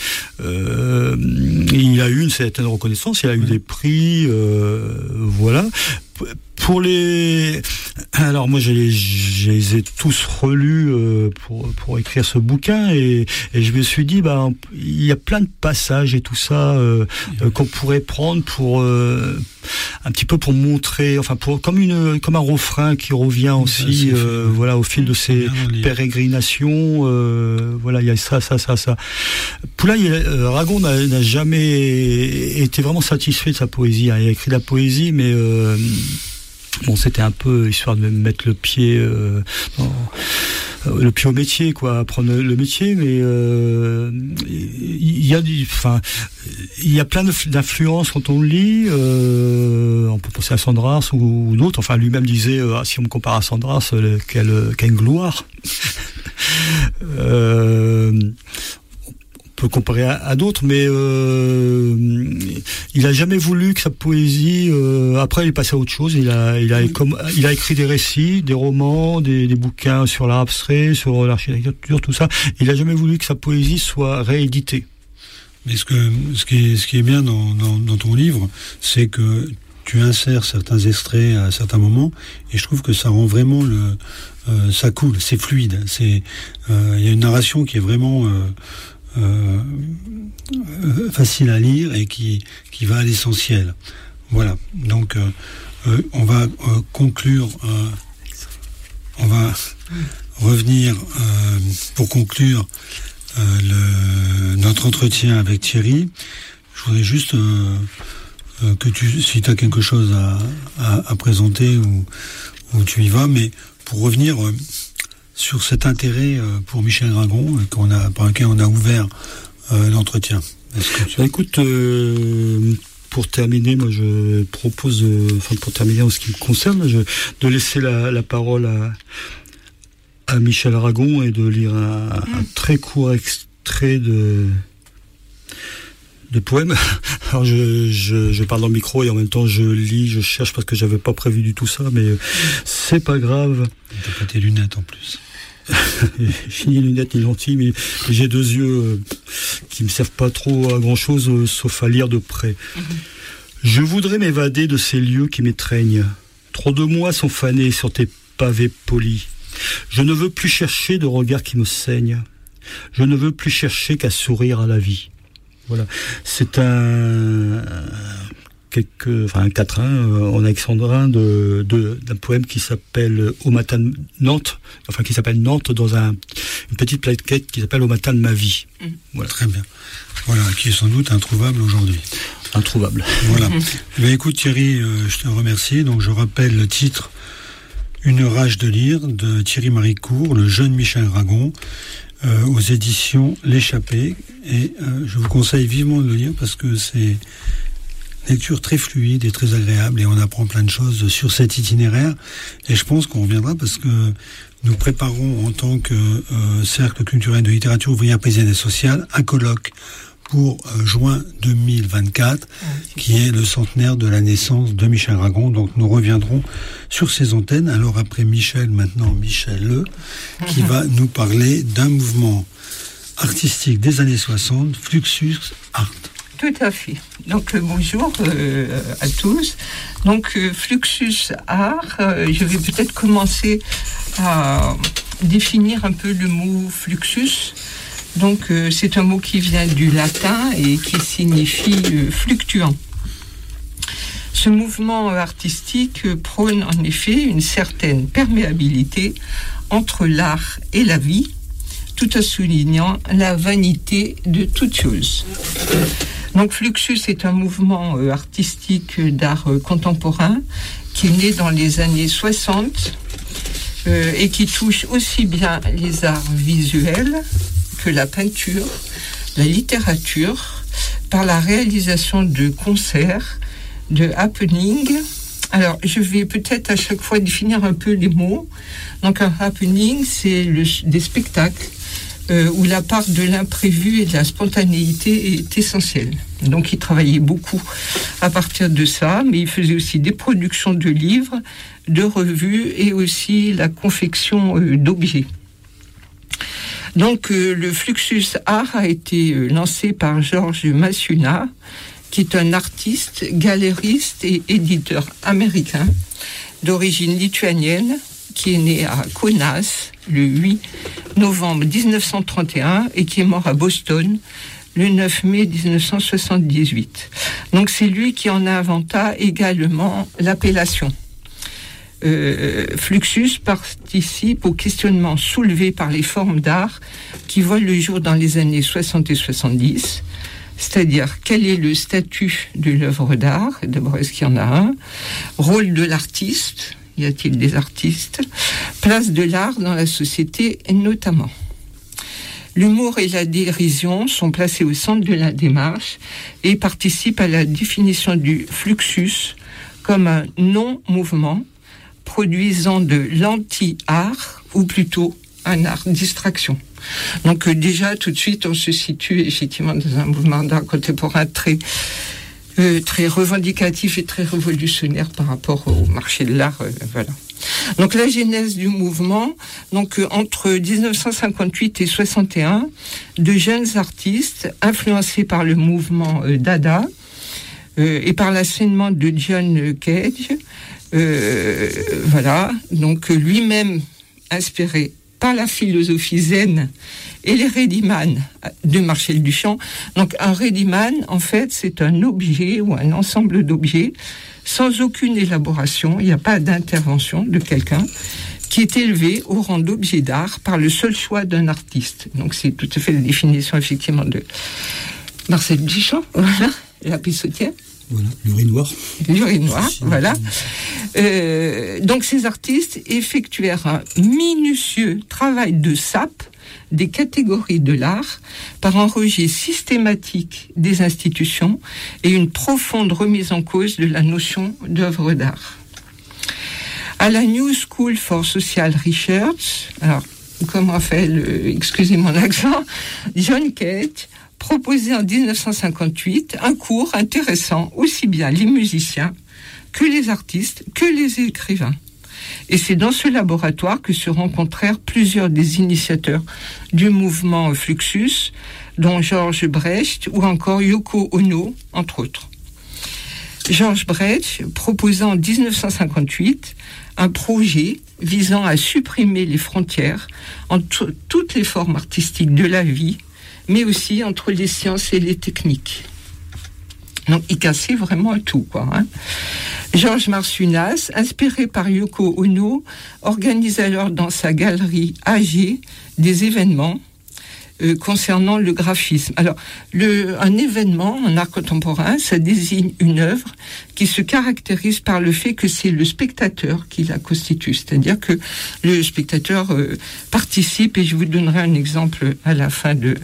Il a eu une certaine reconnaissance, il a eu des prix, voilà. Alors moi, je les ai tous relus pour écrire ce bouquin et je me suis dit, il y a plein de passages et tout ça qu'on pourrait prendre pour un petit peu pour montrer, comme un refrain qui revient aussi, au fil de ces pérégrinations. Il y a ça. Poulaille, Ragon n'a jamais été vraiment satisfait de sa poésie. Il a écrit de la poésie, mais c'était un peu histoire de mettre le pied au métier, apprendre le métier, mais il y a plein d'influences quand on le lit. On peut penser à Sandras ou d'autres. Enfin, lui-même disait, si on me compare à Sandras, quelle gloire. On peut comparer à d'autres, mais il a jamais voulu que sa poésie. Après, il est passé à autre chose. Il a écrit des récits, des romans, des bouquins sur l'art abstrait, sur l'architecture, tout ça. Il a jamais voulu que sa poésie soit rééditée. Mais ce qui est bien dans ton livre, c'est que tu insères certains extraits à certains moments, et je trouve que ça rend vraiment ça coule, c'est fluide. Il y a une narration qui est vraiment facile à lire et qui va à l'essentiel. Voilà. Donc on va conclure. On va revenir pour conclure notre entretien avec Thierry. Je voudrais juste que si tu as quelque chose à présenter ou tu y vas, mais pour revenir sur cet intérêt pour Michel Ragon par lequel on a ouvert l'entretien. Écoute, pour terminer, moi je propose, pour terminer en ce qui me concerne, de laisser la parole à Michel Ragon et de lire un très court extrait de poème. Alors je parle dans le micro et en même temps je lis, je cherche parce que j'avais pas prévu du tout ça, mais c'est pas grave. T'as pas tes lunettes en plus. J'ai ni lunettes ni lentilles, mais j'ai deux yeux qui me servent pas trop à grand chose sauf à lire de près. Je voudrais m'évader de ces lieux qui m'étreignent. Trop de mois sont fanés sur tes pavés polis. Je ne veux plus chercher de regard qui me saigne. Je ne veux plus chercher qu'à sourire à la vie. Voilà, c'est un quatrain en alexandrin d'un poème qui s'appelle Au matin de Nantes, qui s'appelle Nantes dans une petite plaquette qui s'appelle Au matin de ma vie. Voilà. Très bien. Voilà, qui est sans doute introuvable aujourd'hui. Introuvable. Voilà. Écoute Thierry, je te remercie. Donc je rappelle le titre Une rage de lire de Thierry Maricourt, le jeune Michel Ragon, aux éditions L'Échappée. Et je vous conseille vivement de le lire parce que c'est une lecture très fluide et très agréable et on apprend plein de choses sur cet itinéraire. Et je pense qu'on reviendra parce que nous préparons en tant que Cercle culturel de littérature ouvrière paysanne et sociale un colloque pour juin 2024 qui est le centenaire de la naissance de Michel Ragon. Donc nous reviendrons sur ces antennes. Alors après Michel, maintenant Michel qui va nous parler d'un mouvement artistique des années 60, Fluxus Art. Tout à fait. Donc bonjour à tous. Donc Fluxus Art, je vais peut-être commencer à définir un peu le mot fluxus. Donc c'est un mot qui vient du latin et qui signifie fluctuant. Ce mouvement artistique prône en effet une certaine perméabilité entre l'art et la vie, tout en soulignant la vanité de toute chose. Donc Fluxus est un mouvement artistique d'art contemporain qui est né dans les années 60 et qui touche aussi bien les arts visuels que la peinture, la littérature, par la réalisation de concerts, de happenings. Alors, je vais peut-être à chaque fois définir un peu les mots. Donc, un happening, c'est des spectacles où la part de l'imprévu et de la spontanéité est essentielle. Donc, il travaillait beaucoup à partir de ça, mais il faisait aussi des productions de livres, de revues et aussi la confection d'objets. Donc, le Fluxus Art a été lancé par Georges Masuna, qui est un artiste, galériste et éditeur américain. d'origine lituanienne, qui est né à Kaunas le 8 novembre 1931 et qui est mort à Boston le 9 mai 1978. Donc c'est lui qui en inventa également l'appellation. Fluxus participe au questionnement soulevé par les formes d'art qui voient le jour dans les années 60 et 70, c'est-à-dire quel est le statut de l'œuvre d'art, d'abord est-ce qu'il y en a un, rôle de l'artiste, y a-t-il des artistes, place de l'art dans la société notamment. L'humour et la dérision sont placés au centre de la démarche et participent à la définition du fluxus comme un non-mouvement produisant de l'anti-art, ou plutôt un art distraction. Donc déjà, tout de suite, on se situe effectivement dans un mouvement d'art contemporain très revendicatif et très révolutionnaire par rapport au marché de l'art. Voilà. Donc la genèse du mouvement, donc entre 1958 et 61, de jeunes artistes influencés par le mouvement Dada et par l'enseignement de John Cage, voilà, donc lui-même inspiré par la philosophie zen et les readyman de Marcel Duchamp. Donc un readyman, en fait, c'est un objet ou un ensemble d'objets sans aucune élaboration, il n'y a pas d'intervention de quelqu'un, qui est élevé au rang d'objet d'art par le seul choix d'un artiste. Donc c'est tout à fait la définition effectivement de Marcel Duchamp, voilà, la pissotière. Voilà, l'urinoir. L'urinoir, voilà. Donc ces artistes effectuèrent un minutieux travail de sape des catégories de l'art par un rejet systématique des institutions et une profonde remise en cause de la notion d'œuvre d'art. À la New School for Social Research, alors comment fait excusez mon accent, John Cage proposait en 1958 un cours intéressant aussi bien les musiciens que les artistes, que les écrivains. Et c'est dans ce laboratoire que se rencontrèrent plusieurs des initiateurs du mouvement Fluxus, dont Georges Brecht ou encore Yoko Ono, entre autres. Georges Brecht proposa en 1958 un projet visant à supprimer les frontières entre toutes les formes artistiques de la vie, mais aussi entre les sciences et les techniques. Donc, il cassait vraiment tout, quoi. Georges Marciunas, inspiré par Yoko Ono, organise alors dans sa galerie AG des événements concernant le graphisme. Alors, un événement en art contemporain, ça désigne une œuvre qui se caractérise par le fait que c'est le spectateur qui la constitue. C'est-à-dire que le spectateur participe, et je vous donnerai un exemple à la fin de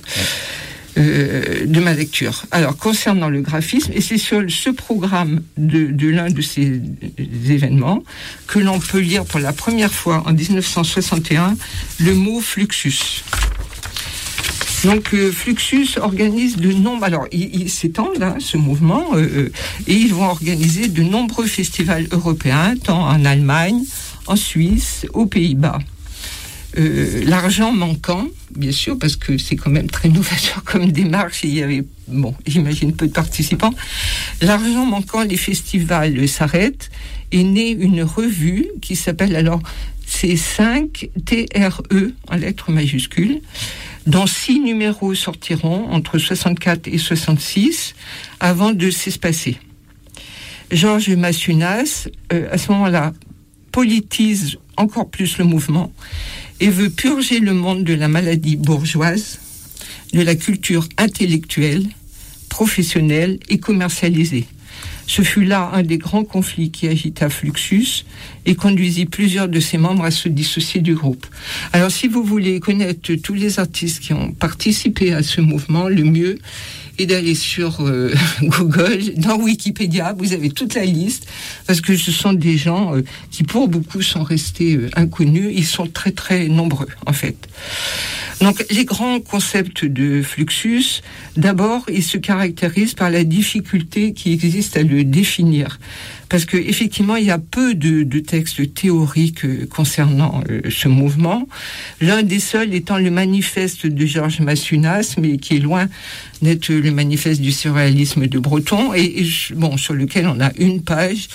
ma lecture. Alors, concernant le graphisme, et c'est sur ce programme de l'un de ces événements que l'on peut lire pour la première fois en 1961 le mot Fluxus. Donc, Fluxus organise de nombreux... Alors, ils s'étendent, ce mouvement, et ils vont organiser de nombreux festivals européens, tant en Allemagne, en Suisse, aux Pays-Bas. L'argent manquant, bien sûr, parce que c'est quand même très novateur comme démarche, et il y avait, j'imagine peu de participants. L'argent manquant, les festivals s'arrêtent, et naît une revue qui s'appelle alors C5 TRE, en lettres majuscules, dont 6 numéros sortiront entre 64 et 66 avant de s'espacer. Georges Marciunas, à ce moment-là, politise encore plus le mouvement et veut purger le monde de la maladie bourgeoise, de la culture intellectuelle, professionnelle et commercialisée. Ce fut là un des grands conflits qui agita Fluxus et conduisit plusieurs de ses membres à se dissocier du groupe. Alors, si vous voulez connaître tous les artistes qui ont participé à ce mouvement, le mieux est d'aller sur Google, dans Wikipédia, vous avez toute la liste, parce que ce sont des gens qui, pour beaucoup, sont restés inconnus. Ils sont très, très nombreux, en fait. Donc, les grands concepts de Fluxus, d'abord, ils se caractérisent par la difficulté qui existe à le définir. Parce que, effectivement, il y a peu de textes théoriques concernant ce mouvement. L'un des seuls étant le manifeste de Georges Marciunas, mais qui est loin d'être le manifeste du surréalisme de Breton, et sur lequel on a une page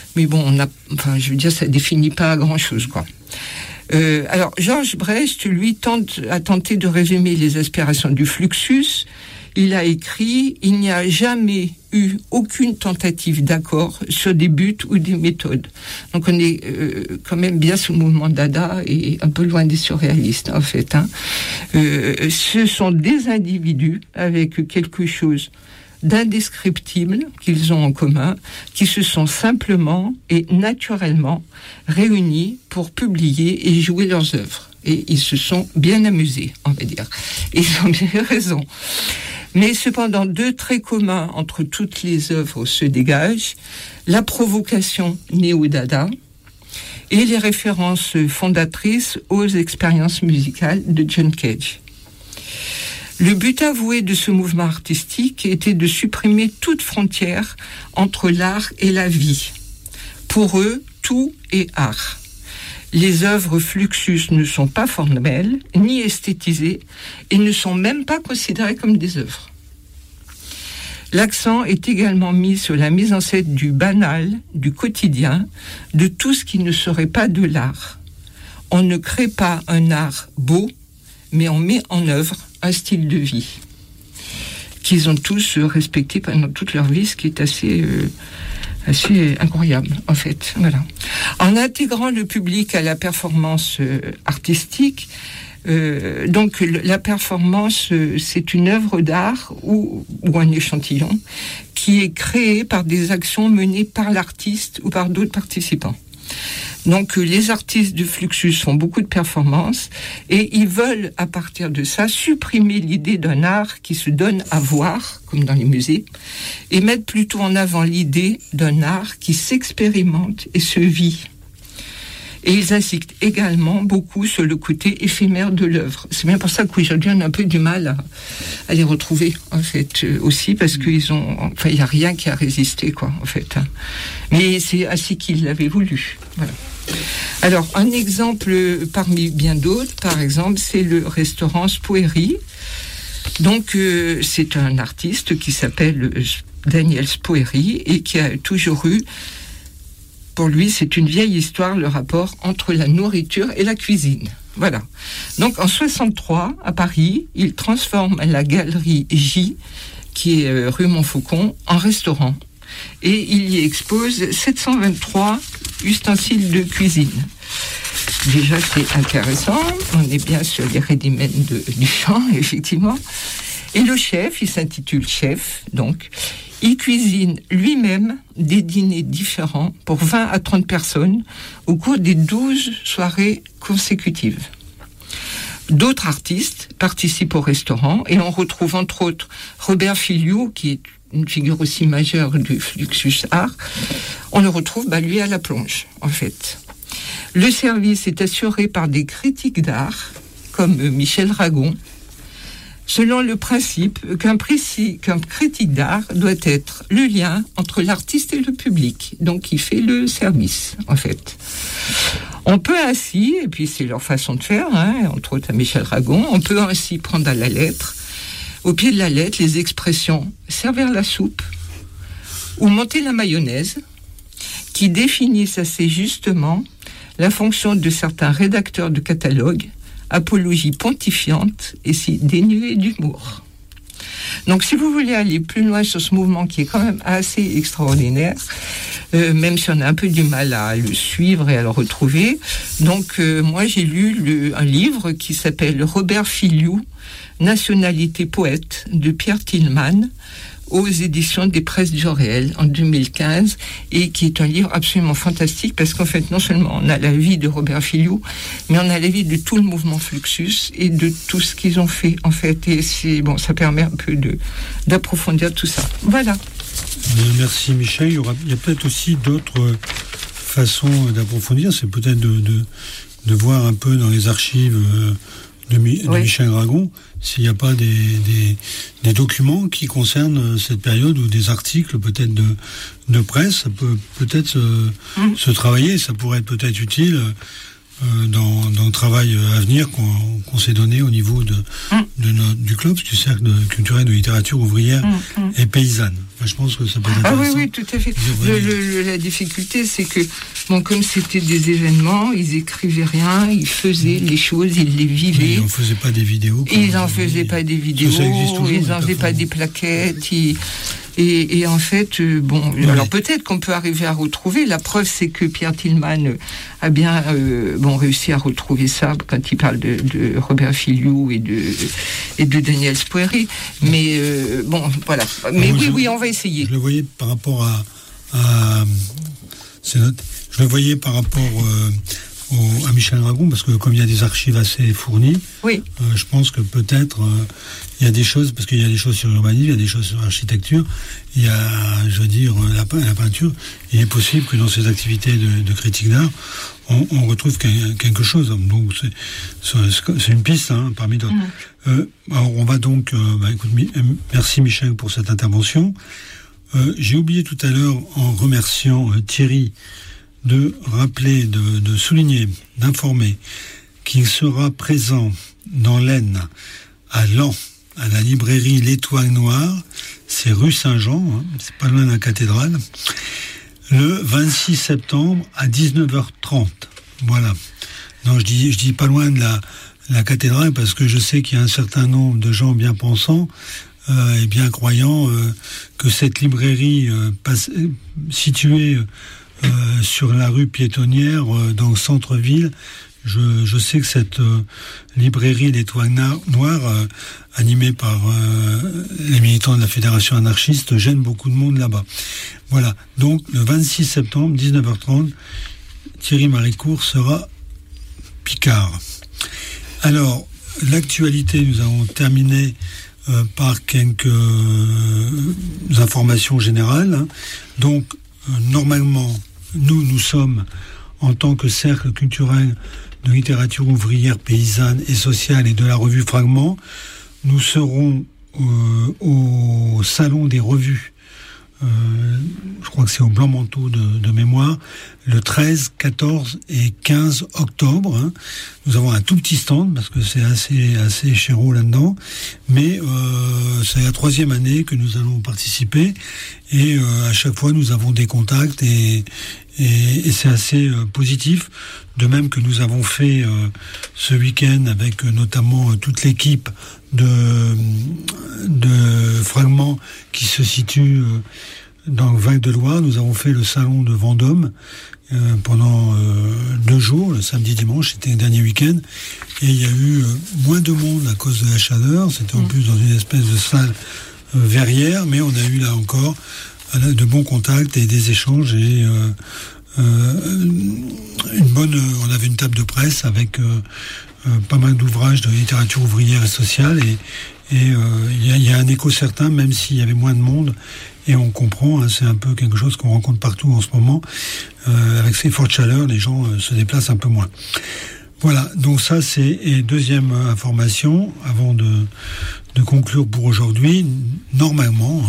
Mais bon, je veux dire, ça définit pas grand-chose, quoi. Alors, Georges Brecht, lui, a tenté de résumer les aspirations du Fluxus. Il a écrit « Il n'y a jamais eu aucune tentative d'accord sur des buts ou des méthodes ». Donc on est quand même bien sous le mouvement Dada et un peu loin des surréalistes, en fait. Ce sont des individus avec quelque chose d'indescriptible qu'ils ont en commun, qui se sont simplement et naturellement réunis pour publier et jouer leurs œuvres. Et ils se sont bien amusés, on va dire. Ils ont bien raison. Mais cependant, deux traits communs entre toutes les œuvres se dégagent, la provocation néo-dada et les références fondatrices aux expériences musicales de John Cage. Le but avoué de ce mouvement artistique était de supprimer toute frontière entre l'art et la vie. Pour eux, tout est art. Les œuvres Fluxus ne sont pas formelles, ni esthétisées, et ne sont même pas considérées comme des œuvres. L'accent est également mis sur la mise en scène du banal, du quotidien, de tout ce qui ne serait pas de l'art. On ne crée pas un art beau, mais on met en œuvre un style de vie qu'ils ont tous respecté pendant toute leur vie, ce qui est assez incroyable, en fait. Voilà. En intégrant le public à la performance artistique, donc la performance, c'est une œuvre d'art ou un échantillon qui est créé par des actions menées par l'artiste ou par d'autres participants. Donc les artistes de Fluxus font beaucoup de performances et ils veulent à partir de ça supprimer l'idée d'un art qui se donne à voir, comme dans les musées, et mettre plutôt en avant l'idée d'un art qui s'expérimente et se vit. Et ils insistent également beaucoup sur le côté éphémère de l'œuvre. C'est bien pour ça qu'aujourd'hui on a un peu du mal à les retrouver, en fait, aussi, parce il n'y a rien qui a résisté, quoi, en fait. Mais c'est ainsi qu'ils l'avaient voulu. Voilà. Alors, un exemple parmi bien d'autres, par exemple, c'est le restaurant Spoeri. Donc, c'est un artiste qui s'appelle Daniel Spoeri et qui a toujours eu, pour lui, c'est une vieille histoire, le rapport entre la nourriture et la cuisine. Voilà. Donc, en 63, à Paris, il transforme la galerie J, qui est rue Montfaucon, en restaurant. Et il y expose 723 ustensiles de cuisine. Déjà, c'est intéressant. On est bien sur les ready-made du champ, effectivement. Et le chef, il s'intitule Chef, donc, il cuisine lui-même des dîners différents pour 20 à 30 personnes au cours des 12 soirées consécutives. D'autres artistes participent au restaurant et on retrouve entre autres Robert Filiou, qui est une figure aussi majeure du Fluxus Art. On le retrouve, lui, à la plonge, en fait. Le service est assuré par des critiques d'art, comme Michel Ragon, selon le principe qu'un critique d'art doit être le lien entre l'artiste et le public. Donc, il fait le service, en fait. On peut ainsi, et puis c'est leur façon de faire, entre autres à Michel Ragon, on peut ainsi prendre à la lettre, au pied de la lettre, les expressions « servir la soupe » ou « monter la mayonnaise » qui définissent assez justement la fonction de certains rédacteurs de catalogue, apologie pontifiante et si dénuée d'humour. Donc si vous voulez aller plus loin sur ce mouvement qui est quand même assez extraordinaire, même si on a un peu du mal à le suivre et à le retrouver, donc moi j'ai lu un livre qui s'appelle Robert Filiou, Nationalité poète de Pierre Tillman, aux éditions des Presses du Réel en 2015, et qui est un livre absolument fantastique parce qu'en fait non seulement on a la vie de Robert Filiou, mais on a la vie de tout le mouvement Fluxus et de tout ce qu'ils ont fait en fait, et ça permet un peu d'approfondir tout ça. Voilà. Merci Michel. Il y a peut-être aussi d'autres façons d'approfondir, c'est peut-être de voir un peu dans les archives de Michel Ragon, s'il n'y a pas des documents qui concernent cette période ou des articles peut-être de presse, ça peut peut-être se travailler, ça pourrait être peut-être utile dans le travail à venir qu'on s'est donné au niveau du CLOPS, du Cercle culturel de littérature ouvrière et paysanne. Je pense que ça peut être intéressant. Ah oui, tout à fait. La difficulté, c'est que, bon, comme c'était des événements, ils écrivaient rien, ils faisaient les choses, ils les vivaient. Ils n'en faisaient pas des vidéos. Ils n'en faisaient pas des vidéos, ils n'en faisaient pas des plaquettes. Et en fait, alors peut-être qu'on peut arriver à retrouver. La preuve, c'est que Pierre Tillman a bien réussi à retrouver ça quand il parle de Robert Filiou et de Daniel Spoeri. Mais voilà. Mais oui, on va essayer. Je le voyais par rapport à je le voyais par rapport à Michel Dragon, parce que comme il y a des archives assez fournies, oui. Je pense que peut-être il y a des choses, parce qu'il y a des choses sur l'urbanisme, il y a des choses sur l'architecture, il y a, je veux dire, la peinture. Il est possible que dans ces activités de critique d'art, on retrouve quelque chose. Donc c'est une piste parmi d'autres. Alors on va donc, écoute, merci Michel pour cette intervention. J'ai oublié tout à l'heure, en remerciant Thierry, de rappeler, de souligner, d'informer qu'il sera présent dans l'Aisne, à Laon, à la librairie L'Étoile Noire, c'est rue Saint-Jean, c'est pas loin de la cathédrale, le 26 septembre à 19h30. Voilà. Non, je dis pas loin de la cathédrale, parce que je sais qu'il y a un certain nombre de gens bien pensants et bien croyants que cette librairie située sur la rue piétonnière dans le centre-ville, je sais que cette librairie L'Étoile Noire, animée par les militants de la Fédération anarchiste, gêne beaucoup de monde là-bas. Voilà, donc le 26 septembre, 19h30, Thierry Maricourt sera Picard. Alors, l'actualité, nous avons terminé par quelques informations générales. Donc, normalement, nous sommes, en tant que cercle culturel de littérature ouvrière, paysanne et sociale et de la revue Fragment, nous serons au Salon des revues. Je crois que c'est au Blanc-Manteau de mémoire, le 13, 14 et 15 octobre. Nous avons un tout petit stand, parce que c'est assez chéro là-dedans, mais c'est la 3e année que nous allons participer, et à chaque fois nous avons des contacts, et c'est assez positif, de même que nous avons fait ce week-end avec notamment toute l'équipe de Fragments qui se situe dans le Val-de-Loire. Nous avons fait le salon de Vendôme pendant 2 jours, le samedi dimanche, c'était le dernier week-end, et il y a eu moins de monde à cause de la chaleur. C'était en plus dans une espèce de salle verrière, mais on a eu là encore de bons contacts et des échanges, et on avait une table de presse avec pas mal d'ouvrages de littérature ouvrière et sociale, et il y a un écho certain, même s'il y avait moins de monde, et on comprend, c'est un peu quelque chose qu'on rencontre partout en ce moment, avec ces fortes chaleurs, les gens se déplacent un peu moins. Voilà, donc ça c'est, et deuxième information, avant de conclure pour aujourd'hui, normalement,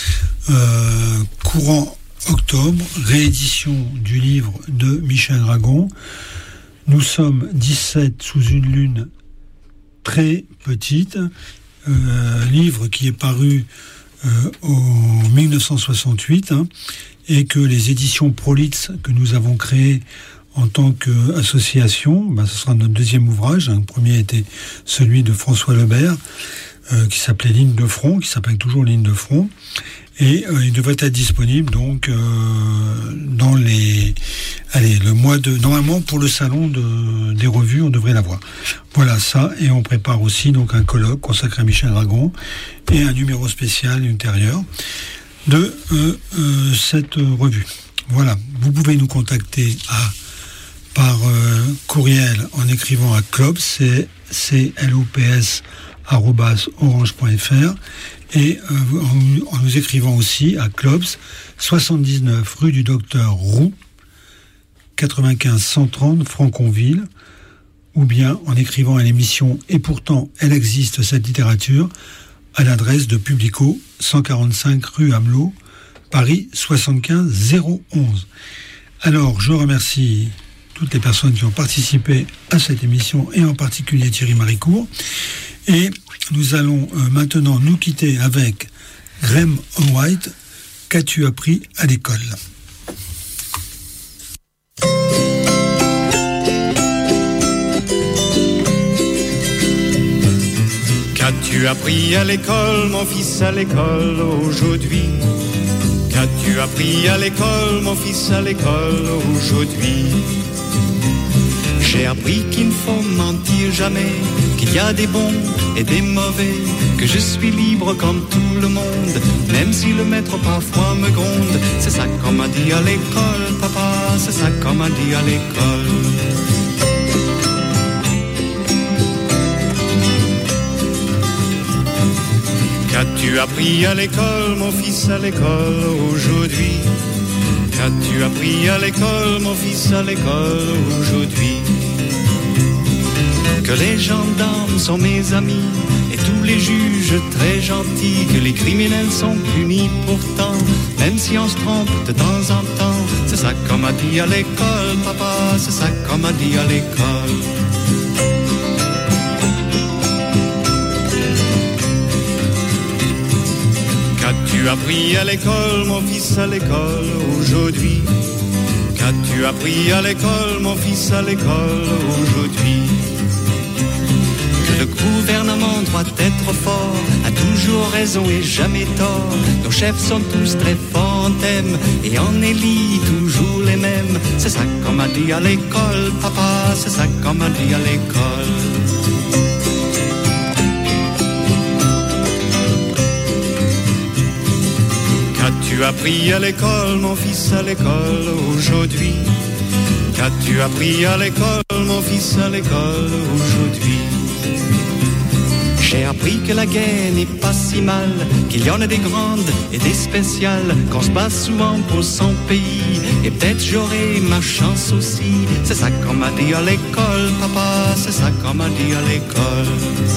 courant octobre, réédition du livre de Michel Dragon. Nous sommes 17 sous une lune très petite, livre qui est paru en 1968, et que les éditions Prolitz que nous avons créées en tant qu'association, ce sera notre deuxième ouvrage. Le premier était celui de François Lebert, qui s'appelait Ligne de front, qui s'appelle toujours Ligne de front, et il devrait être disponible donc dans le mois de, normalement pour le salon des revues, on devrait l'avoir. Voilà ça, et on prépare aussi donc un colloque consacré à Michel Dragon et un numéro spécial ultérieur de cette revue. Voilà, vous pouvez nous contacter par courriel en écrivant à Clops, c'est @orange.fr, et en nous écrivant aussi à Clops, 79 rue du Docteur Roux, 95 130 Franconville, ou bien en écrivant à l'émission Et pourtant elle existe cette littérature, à l'adresse de Publico, 145 rue Amelot, Paris 75 011. Alors je remercie toutes les personnes qui ont participé à cette émission, et en particulier Thierry Maricourt. Et nous allons maintenant nous quitter avec Graham Allwright, Qu'as-tu appris à l'école ? Qu'as-tu appris à l'école, mon fils, à l'école aujourd'hui? Qu'as-tu appris à l'école, mon fils, à l'école aujourd'hui? J'ai appris qu'il ne faut mentir jamais, qu'il y a des bons et des mauvais, que je suis libre comme tout le monde, même si le maître parfois me gronde. C'est ça qu'on m'a dit à l'école, papa, c'est ça qu'on m'a dit à l'école. Qu'as-tu appris à l'école, mon fils, à l'école aujourd'hui? Qu'as-tu appris à l'école, mon fils, à l'école aujourd'hui? Que les gendarmes sont mes amis et tous les juges très gentils, que les criminels sont punis pourtant, même si on se trompe de temps en temps. C'est ça qu'on m'a dit à l'école, papa, c'est ça qu'on m'a dit à l'école. Qu'as-tu appris à l'école, mon fils, à l'école aujourd'hui? Qu'as-tu appris à l'école, mon fils, à l'école aujourd'hui? Que le gouvernement doit être fort, a toujours raison et jamais tort. Nos chefs sont tous très forts en thème et on élit toujours les mêmes. C'est ça qu'on m'a dit à l'école, papa, c'est ça qu'on m'a dit à l'école. Qu'as-tu appris à l'école, mon fils, à l'école aujourd'hui? Qu'as-tu appris à l'école, mon fils, à l'école aujourd'hui? J'ai appris que la guerre n'est pas si mal, qu'il y en a des grandes et des spéciales, qu'on se bat souvent pour son pays, et peut-être j'aurai ma chance aussi. C'est ça qu'on m'a dit à l'école, papa, c'est ça qu'on m'a dit à l'école.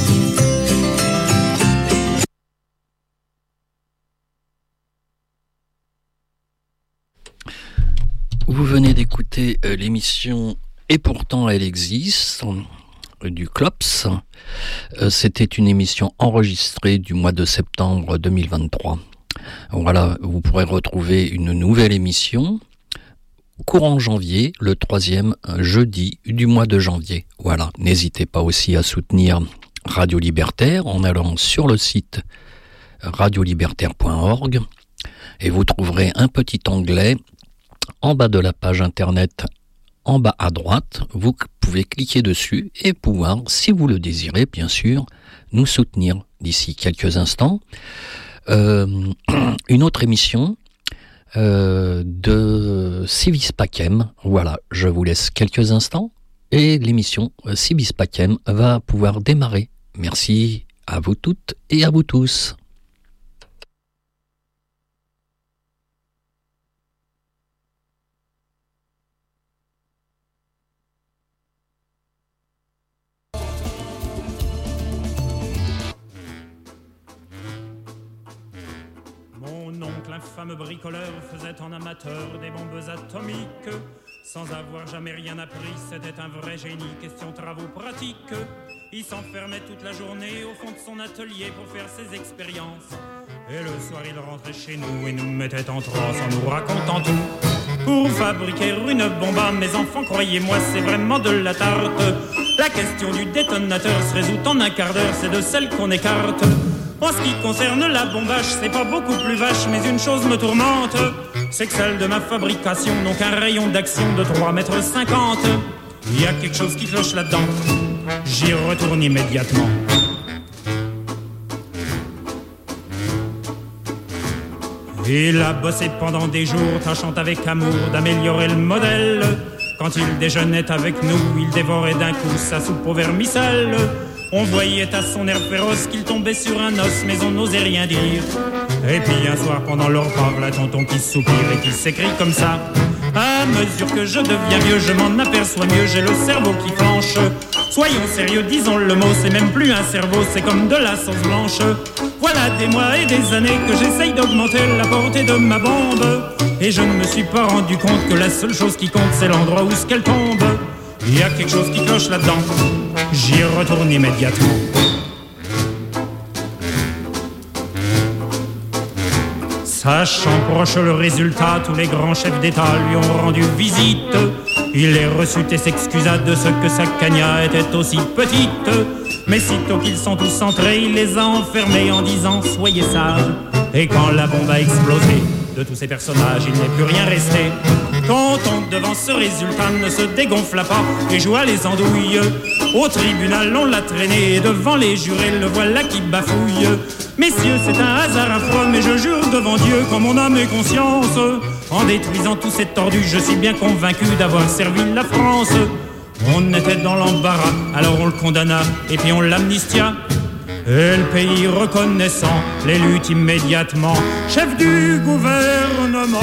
Vous venez d'écouter l'émission Et pourtant elle existe du CLOPS. C'était une émission enregistrée du mois de septembre 2023. Voilà, vous pourrez retrouver une nouvelle émission courant janvier, le 3e jeudi du mois de janvier. Voilà, n'hésitez pas aussi à soutenir Radio Libertaire en allant sur le site radiolibertaire.org et vous trouverez un petit onglet en bas de la page internet, en bas à droite. Vous pouvez cliquer dessus et pouvoir, si vous le désirez, bien sûr, nous soutenir d'ici quelques instants. Une autre émission de Civis Pacem. Voilà, je vous laisse quelques instants et l'émission Civis Pacem va pouvoir démarrer. Merci à vous toutes et à vous tous. Infâme bricoleur faisait en amateur des bombes atomiques. Sans avoir jamais rien appris, c'était un vrai génie. Question travaux pratiques. Il s'enfermait toute la journée au fond de son atelier pour faire ses expériences. Et le soir il rentrait chez nous et nous mettait en transe en nous racontant tout. Pour fabriquer une bombe à mes enfants, croyez-moi, c'est vraiment de la tarte. La question du détonateur se résout en un quart d'heure, c'est de celle qu'on écarte. En ce qui concerne la bombage, c'est pas beaucoup plus vache, mais une chose me tourmente, c'est que celle de ma fabrication n'ont qu'un rayon d'action de 3,50 mètres. Il y a quelque chose qui cloche là-dedans, j'y retourne immédiatement. Il a bossé pendant des jours, tâchant avec amour d'améliorer le modèle. Quand il déjeunait avec nous, il dévorait d'un coup sa soupe au vermicelle. On voyait à son air féroce qu'il tombait sur un os, mais on n'osait rien dire. Et puis un soir pendant le repas, voilà tonton qui soupire et qui s'écrie comme ça. À mesure que je deviens vieux, je m'en aperçois mieux, j'ai le cerveau qui flanche. Soyons sérieux, disons le mot, c'est même plus un cerveau, c'est comme de la sauce blanche. Voilà des mois et des années que j'essaye d'augmenter la portée de ma bombe. Et je ne me suis pas rendu compte que la seule chose qui compte, c'est l'endroit où qu'elle tombe. Il y a quelque chose qui cloche là-dedans, j'y retourne immédiatement. Sachant proche le résultat, tous les grands chefs d'État lui ont rendu visite. Il les reçut et s'excusa de ce que sa cagna était aussi petite. Mais sitôt qu'ils sont tous entrés, il les a enfermés en disant « Soyez sages ». Et quand la bombe a explosé, de tous ces personnages, il n'est plus rien resté. Content devant ce résultat, ne se dégonfla pas et joua les andouilles. Au tribunal, on l'a traîné et devant les jurés, le voilà qui bafouille. Messieurs, c'est un hasard affreux, mais je jure devant Dieu qu'en mon âme et conscience, en détruisant tous ces tordus, je suis bien convaincu d'avoir servi la France. On était dans l'embarras, alors on le condamna et puis on l'amnistia. Et le pays reconnaissant l'élut immédiatement chef du gouvernement.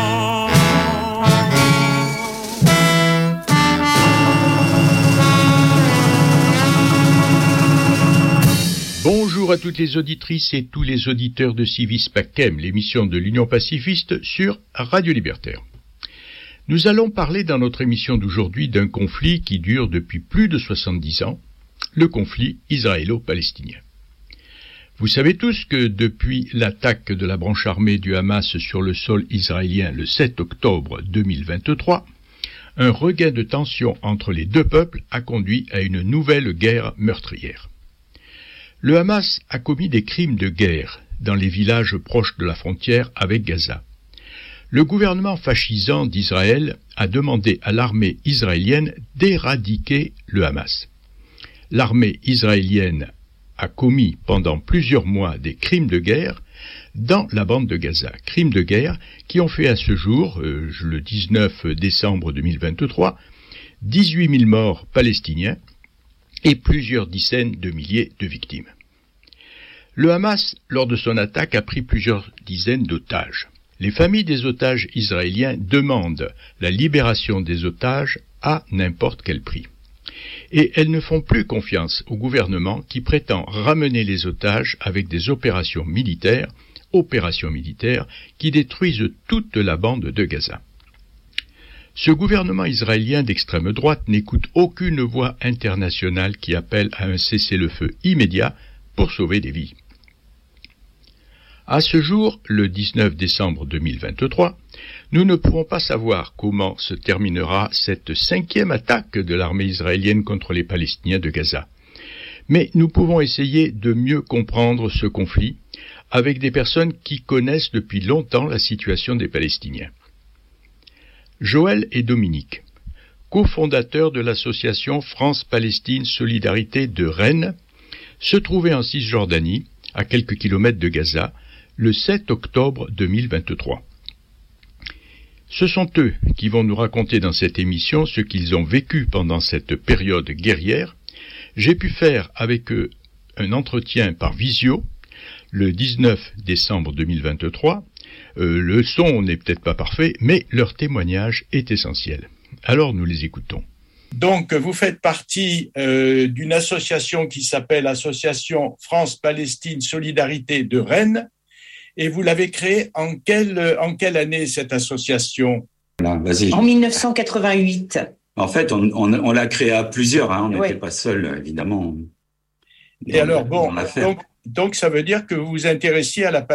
Bonjour à toutes les auditrices et tous les auditeurs de Civis Pacem, l'émission de l'Union pacifiste sur Radio Libertaire. Nous allons parler dans notre émission d'aujourd'hui d'un conflit qui dure depuis plus de 70 ans, le conflit israélo-palestinien. Vous savez tous que depuis l'attaque de la branche armée du Hamas sur le sol israélien le 7 octobre 2023, un regain de tension entre les deux peuples a conduit à une nouvelle guerre meurtrière. Le Hamas a commis des crimes de guerre dans les villages proches de la frontière avec Gaza. Le gouvernement fascisant d'Israël a demandé à l'armée israélienne d'éradiquer le Hamas. L'armée israélienne a commis pendant plusieurs mois des crimes de guerre dans la bande de Gaza. Crimes de guerre qui ont fait à ce jour, le 19 décembre 2023, 18 000 morts palestiniens et plusieurs dizaines de milliers de victimes. Le Hamas, lors de son attaque, a pris plusieurs dizaines d'otages. Les familles des otages israéliens demandent la libération des otages à n'importe quel prix. Et elles ne font plus confiance au gouvernement qui prétend ramener les otages avec des opérations militaires qui détruisent toute la bande de Gaza. Ce gouvernement israélien d'extrême droite n'écoute aucune voix internationale qui appelle à un cessez-le-feu immédiat pour sauver des vies. À ce jour, le 19 décembre 2023, nous ne pourrons pas savoir comment se terminera cette 5e attaque de l'armée israélienne contre les Palestiniens de Gaza. Mais nous pouvons essayer de mieux comprendre ce conflit avec des personnes qui connaissent depuis longtemps la situation des Palestiniens. Joël et Dominique, cofondateurs de l'association France-Palestine Solidarité de Rennes, se trouvaient en Cisjordanie, à quelques kilomètres de Gaza, le 7 octobre 2023. Ce sont eux qui vont nous raconter dans cette émission ce qu'ils ont vécu pendant cette période guerrière. J'ai pu faire avec eux un entretien par visio le 19 décembre 2023. Le son n'est peut-être pas parfait, mais leur témoignage est essentiel. Alors nous les écoutons. Donc, vous faites partie d'une association qui s'appelle Association France-Palestine Solidarité de Rennes. Et vous l'avez créée en quelle année, cette association ? Voilà, vas-y. En 1988. En fait, on l'a créée à plusieurs, on n'était pas seul, évidemment. Et alors, bon, donc ça veut dire que vous vous intéressiez à la Palestine.